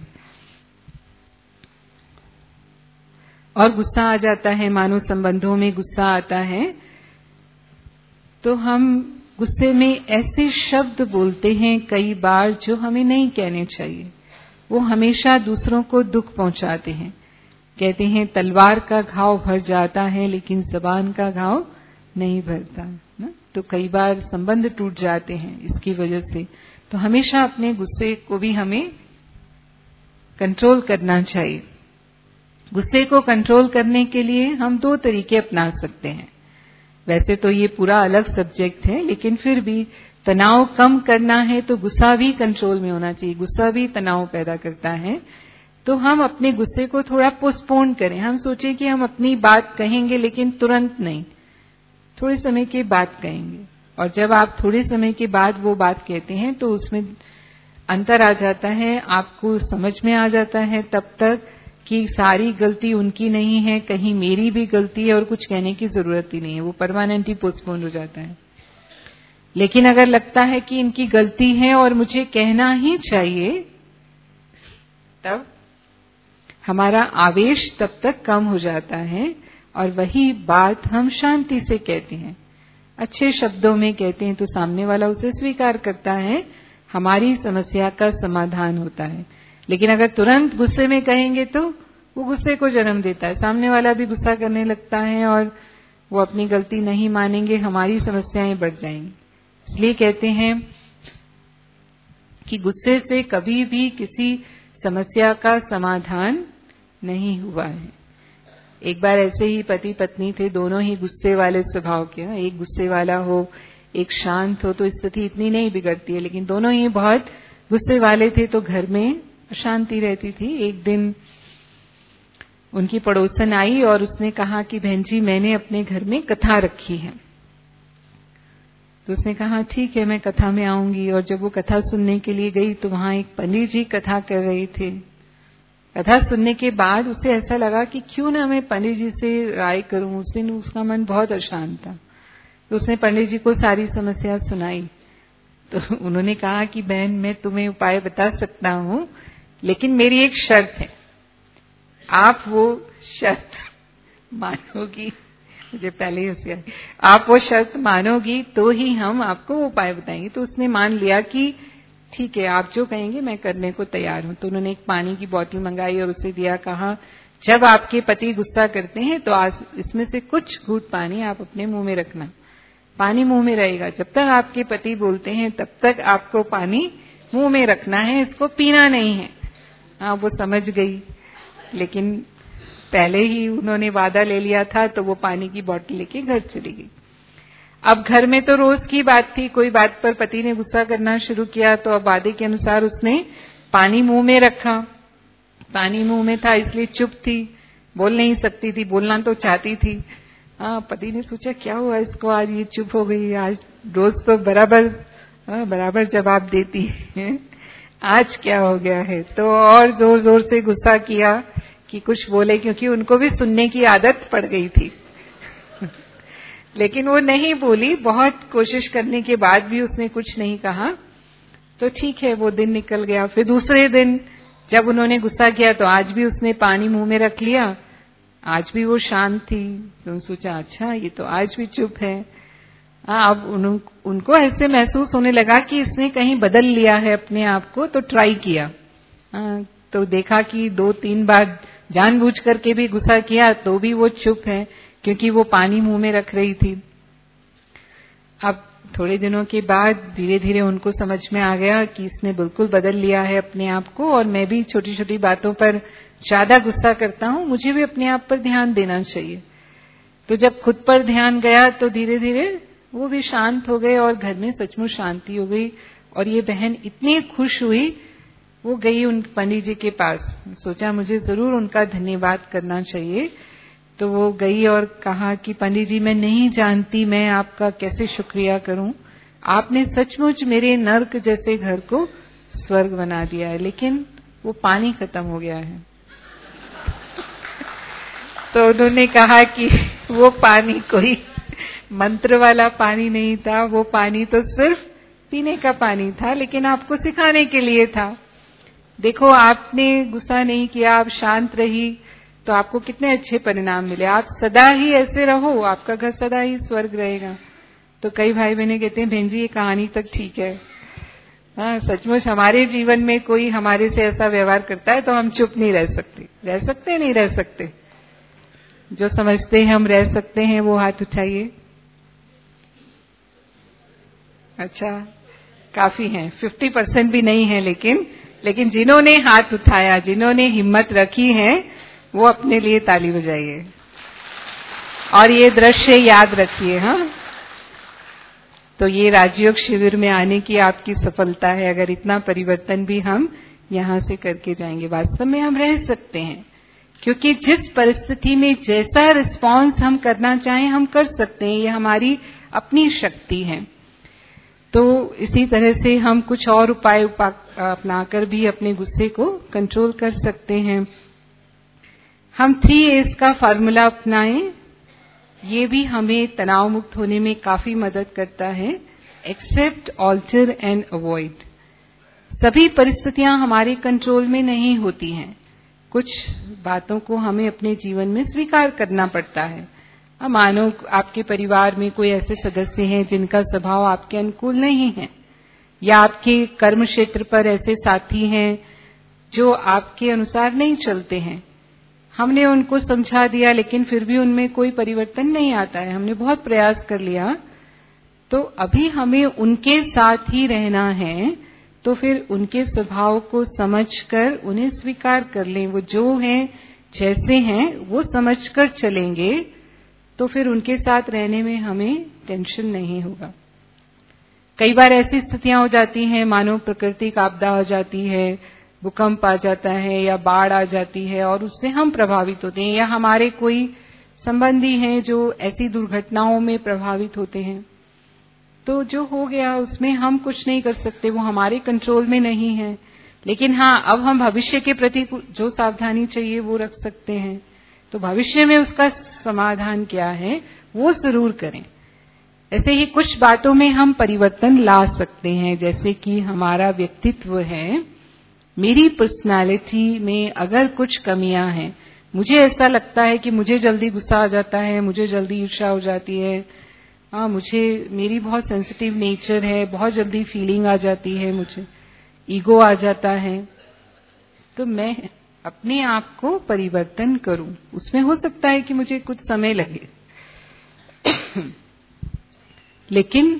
और गुस्सा आ जाता है, मानव संबंधों में गुस्सा आता है तो हम गुस्से में ऐसे शब्द बोलते हैं कई बार जो हमें नहीं कहने चाहिए। वो हमेशा दूसरों को दुख पहुंचाते हैं। कहते हैं तलवार का घाव भर जाता है लेकिन ज़बान का घाव नहीं भरता ना। तो कई बार संबंध टूट जाते हैं इसकी वजह से। तो हमेशा अपने गुस्से को भी हमें कंट्रोल करना चाहिए। गुस्से को कंट्रोल करने के लिए हम 2 तरीके अपना सकते हैं। वैसे तो ये पूरा अलग सब्जेक्ट है, लेकिन फिर भी तनाव कम करना है तो गुस्सा भी कंट्रोल में होना चाहिए। गुस्सा भी तनाव पैदा करता है। तो हम अपने गुस्से को थोड़ा पोस्टपोन करें। हम सोचें कि हम अपनी बात कहेंगे, लेकिन तुरंत नहीं, थोड़े समय के बाद कहेंगे। और जब आप थोड़े समय के बाद वो बात कहते हैं तो उसमें अंतर आ जाता है, आपको समझ में आ जाता है तब तक कि सारी गलती उनकी नहीं है, कहीं मेरी भी गलती है और कुछ कहने की जरूरत ही नहीं है। वो परमानेंटली पोस्टपोन हो जाता है। लेकिन अगर लगता है कि इनकी गलती है और मुझे कहना ही चाहिए, तब हमारा आवेश तब तक कम हो जाता है और वही बात हम शांति से कहते हैं, अच्छे शब्दों में कहते हैं, तो सामने वाला उसे स्वीकार करता है, हमारी समस्या का समाधान होता है। लेकिन अगर तुरंत गुस्से में कहेंगे तो वो गुस्से को जन्म देता है, सामने वाला भी गुस्सा करने लगता है और वो अपनी गलती नहीं मानेंगे, हमारी समस्याएं बढ़ जाएंगी। इसलिए कहते हैं कि गुस्से से कभी भी किसी समस्या का समाधान नहीं हुआ है। एक बार ऐसे ही पति पत्नी थे, दोनों ही गुस्से वाले स्वभाव के। एक गुस्से वाला हो, एक शांत हो, तो स्थिति इतनी नहीं बिगड़ती है, लेकिन दोनों ही बहुत गुस्से वाले थे तो घर में अशांति रहती थी। एक दिन उनकी पड़ोसन आई और उसने कहा कि बहन जी, मैंने अपने घर में कथा रखी है। तो उसने कहा ठीक है, मैं कथा में आऊंगी। और जब वो कथा सुनने के लिए गई तो वहां एक पंडित जी कथा कर रहे थे। कथा सुनने के बाद उसे ऐसा लगा कि क्यों ना मैं पंडित जी से राय करूं। उस दिन उसका मन बहुत अशांत था, तो उसने पंडित जी को सारी समस्या सुनाई। तो उन्होंने कहा कि बहन, मैं तुम्हें उपाय बता सकता हूं, लेकिन मेरी एक शर्त है, आप वो शर्त मानोगी। मुझे पहले ही उससे आप वो शर्त मानोगी तो ही हम आपको उपाय बताएंगे। तो उसने मान लिया कि ठीक है, आप जो कहेंगे मैं करने को तैयार हूं। तो उन्होंने एक पानी की बोतल मंगाई और उसे दिया, कहा जब आपके पति गुस्सा करते हैं तो आज इसमें से कुछ घूंट पानी आप अपने मुंह में रखना। पानी मुंह में रहेगा, जब तक आपके पति बोलते हैं तब तक आपको पानी मुंह में रखना है, इसको पीना नहीं है। हाँ, वो समझ गई, लेकिन पहले ही उन्होंने वादा ले लिया था, तो वो पानी की बोतल लेके घर चली गई। अब घर में तो रोज की बात थी, कोई बात पर पति ने गुस्सा करना शुरू किया तो अब वादे के अनुसार उसने पानी मुंह में रखा। पानी मुंह में था इसलिए चुप थी। बोल नहीं सकती थी, बोलना तो चाहती थी। पति ने सोचा क्या हुआ इसको, आज ये चुप हो गई, आज रोज तो बराबर जवाब देती है, आज क्या हो गया है। तो और जोर जोर से गुस्सा किया कि कुछ बोले, क्योंकि उनको भी सुनने की आदत पड़ गई थी। लेकिन वो नहीं बोली, बहुत कोशिश करने के बाद भी उसने कुछ नहीं कहा। तो ठीक है, वो दिन निकल गया। फिर दूसरे दिन जब उन्होंने गुस्सा किया तो आज भी उसने पानी मुंह में रख लिया, आज भी वो शांत थी। तो सोचा अच्छा ये तो आज भी चुप है। अब उनको ऐसे महसूस होने लगा कि इसने कहीं बदल लिया है अपने आप को। तो ट्राई किया, तो देखा कि 2-3 बार जानबूझ करके भी गुस्सा किया तो भी वो चुप है, क्योंकि वो पानी मुंह में रख रही थी। अब थोड़े दिनों के बाद धीरे धीरे उनको समझ में आ गया कि इसने बिल्कुल बदल लिया है अपने आप को, और मैं भी छोटी छोटी बातों पर ज्यादा गुस्सा करता हूं, मुझे भी अपने आप पर ध्यान देना चाहिए। तो जब खुद पर ध्यान गया तो धीरे धीरे वो भी शांत हो गए और घर में सचमुच शांति हो गई। और ये बहन इतनी खुश हुई, वो गई उन पंडित जी के पास, सोचा मुझे जरूर उनका धन्यवाद करना चाहिए। तो वो गई और कहा कि पंडित जी मैं नहीं जानती मैं आपका कैसे शुक्रिया करूं, आपने सचमुच मेरे नर्क जैसे घर को स्वर्ग बना दिया है, लेकिन वो पानी खत्म हो गया है। तो उन्होंने कहा कि वो पानी कोई मंत्र वाला पानी नहीं था, वो पानी तो सिर्फ पीने का पानी था, लेकिन आपको सिखाने के लिए था। देखो आपने गुस्सा नहीं किया, आप शांत रही, तो आपको कितने अच्छे परिणाम मिले। आप सदा ही ऐसे रहो, आपका घर सदा ही स्वर्ग रहेगा। तो कई भाई बहनें कहते हैं बहन जी ये कहानी तक ठीक है। सचमुच हमारे जीवन में कोई हमारे से ऐसा व्यवहार करता है तो हम चुप नहीं रह सकते। नहीं रह सकते। जो समझते हैं हम रह सकते हैं वो हाथ उठाइए। अच्छा, काफी हैं, 50% भी नहीं है, लेकिन जिन्होंने हाथ उठाया, जिन्होंने हिम्मत रखी है, वो अपने लिए ताली बजाइए और ये दृश्य याद रखिए। तो ये राजयोग शिविर में आने की आपकी सफलता है, अगर इतना परिवर्तन भी हम यहां से करके जाएंगे। वास्तव में हम रह सकते हैं, क्योंकि जिस परिस्थिति में जैसा रिस्पांस हम करना चाहें हम कर सकते हैं, ये हमारी अपनी शक्ति है। तो इसी तरह से हम कुछ और उपाय अपनाकर भी अपने गुस्से को कंट्रोल कर सकते हैं। हम 3A's का फार्मूला अपनाएं, ये भी हमें तनाव मुक्त होने में काफी मदद करता है। Accept, alter and avoid. सभी परिस्थितियां हमारे कंट्रोल में नहीं होती हैं, कुछ बातों को हमें अपने जीवन में स्वीकार करना पड़ता है। मानो आपके परिवार में कोई ऐसे सदस्य हैं जिनका स्वभाव आपके अनुकूल नहीं है, या आपके कर्म क्षेत्र पर ऐसे साथी हैं जो आपके अनुसार नहीं चलते हैं। हमने उनको समझा दिया लेकिन फिर भी उनमें कोई परिवर्तन नहीं आता है, हमने बहुत प्रयास कर लिया, तो अभी हमें उनके साथ ही रहना है। तो फिर उनके स्वभाव को समझकर उन्हें स्वीकार कर लें, वो जो हैं जैसे हैं वो समझकर चलेंगे, तो फिर उनके साथ रहने में हमें टेंशन नहीं होगा। कई बार ऐसी स्थितियां हो जाती हैं, मानो प्राकृतिक आपदा हो जाती है, भूकंप आ जाता है या बाढ़ आ जाती है और उससे हम प्रभावित होते हैं, या हमारे कोई संबंधी हैं जो ऐसी दुर्घटनाओं में प्रभावित होते हैं। तो जो हो गया उसमें हम कुछ नहीं कर सकते, वो हमारे कंट्रोल में नहीं है। लेकिन हाँ, अब हम भविष्य के प्रति जो सावधानी चाहिए वो रख सकते हैं। तो भविष्य में उसका समाधान क्या है वो जरूर करें। ऐसे ही कुछ बातों में हम परिवर्तन ला सकते हैं, जैसे कि हमारा व्यक्तित्व है, मेरी पर्सनालिटी में अगर कुछ कमियां हैं, मुझे ऐसा लगता है कि मुझे जल्दी गुस्सा आ जाता है, मुझे जल्दी ईर्ष्या हो जाती है, मेरी बहुत सेंसिटिव नेचर है, बहुत जल्दी फीलिंग आ जाती है, मुझे ईगो आ जाता है, तो मैं अपने आप को परिवर्तन करूं। उसमें हो सकता है कि मुझे कुछ समय लगे लेकिन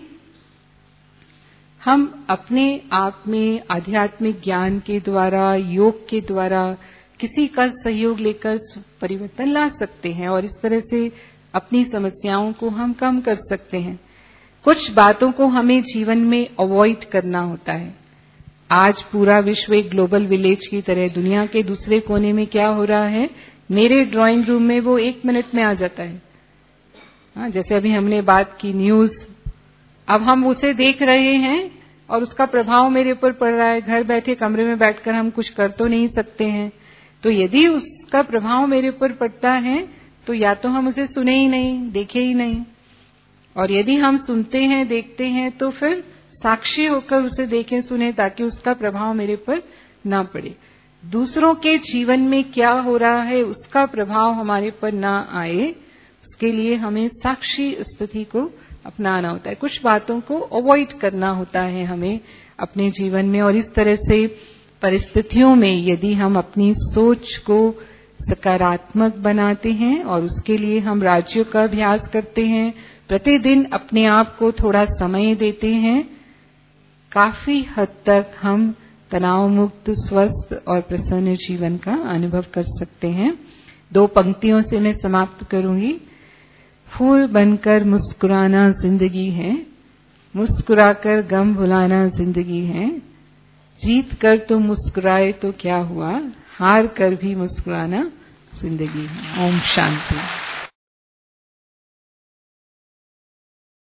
हम अपने आप में आध्यात्मिक ज्ञान के द्वारा, योग के द्वारा किसी का सहयोग लेकर परिवर्तन ला सकते हैं और इस तरह से अपनी समस्याओं को हम कम कर सकते हैं। कुछ बातों को हमें जीवन में अवॉइड करना होता है। आज पूरा विश्व एक ग्लोबल विलेज की तरह, दुनिया के दूसरे कोने में क्या हो रहा है मेरे ड्राइंग रूम में वो 1 मिनट में आ जाता है। हाँ, जैसे अभी हमने बात की न्यूज, अब हम उसे देख रहे हैं और उसका प्रभाव मेरे ऊपर पड़ रहा है। घर बैठे कमरे में बैठकर हम कुछ कर तो नहीं सकते हैं, तो यदि उसका प्रभाव मेरे ऊपर पड़ता है तो या तो हम उसे सुने ही नहीं, देखे ही नहीं, और यदि हम सुनते हैं, देखते हैं तो फिर साक्षी होकर उसे देखें, सुने, ताकि उसका प्रभाव मेरे पर ना पड़े। दूसरों के जीवन में क्या हो रहा है उसका प्रभाव हमारे पर ना आए, उसके लिए हमें साक्षी स्थिति को अपनाना होता है। कुछ बातों को अवॉइड करना होता है हमें अपने जीवन में, और इस तरह से परिस्थितियों में यदि हम अपनी सोच को सकारात्मक बनाते हैं और उसके लिए हम राज्यों का अभ्यास करते हैं, प्रतिदिन अपने आप को थोड़ा समय देते हैं, काफी हद तक हम तनाव मुक्त, स्वस्थ और प्रसन्न जीवन का अनुभव कर सकते हैं। 2 पंक्तियों से मैं समाप्त करूंगी। फूल बनकर मुस्कुराना जिंदगी है, मुस्कुराकर गम भुलाना जिंदगी है, जीत कर तो मुस्कुराए तो क्या हुआ, हार कर भी मुस्कुराना जिंदगी है। ओम शांति।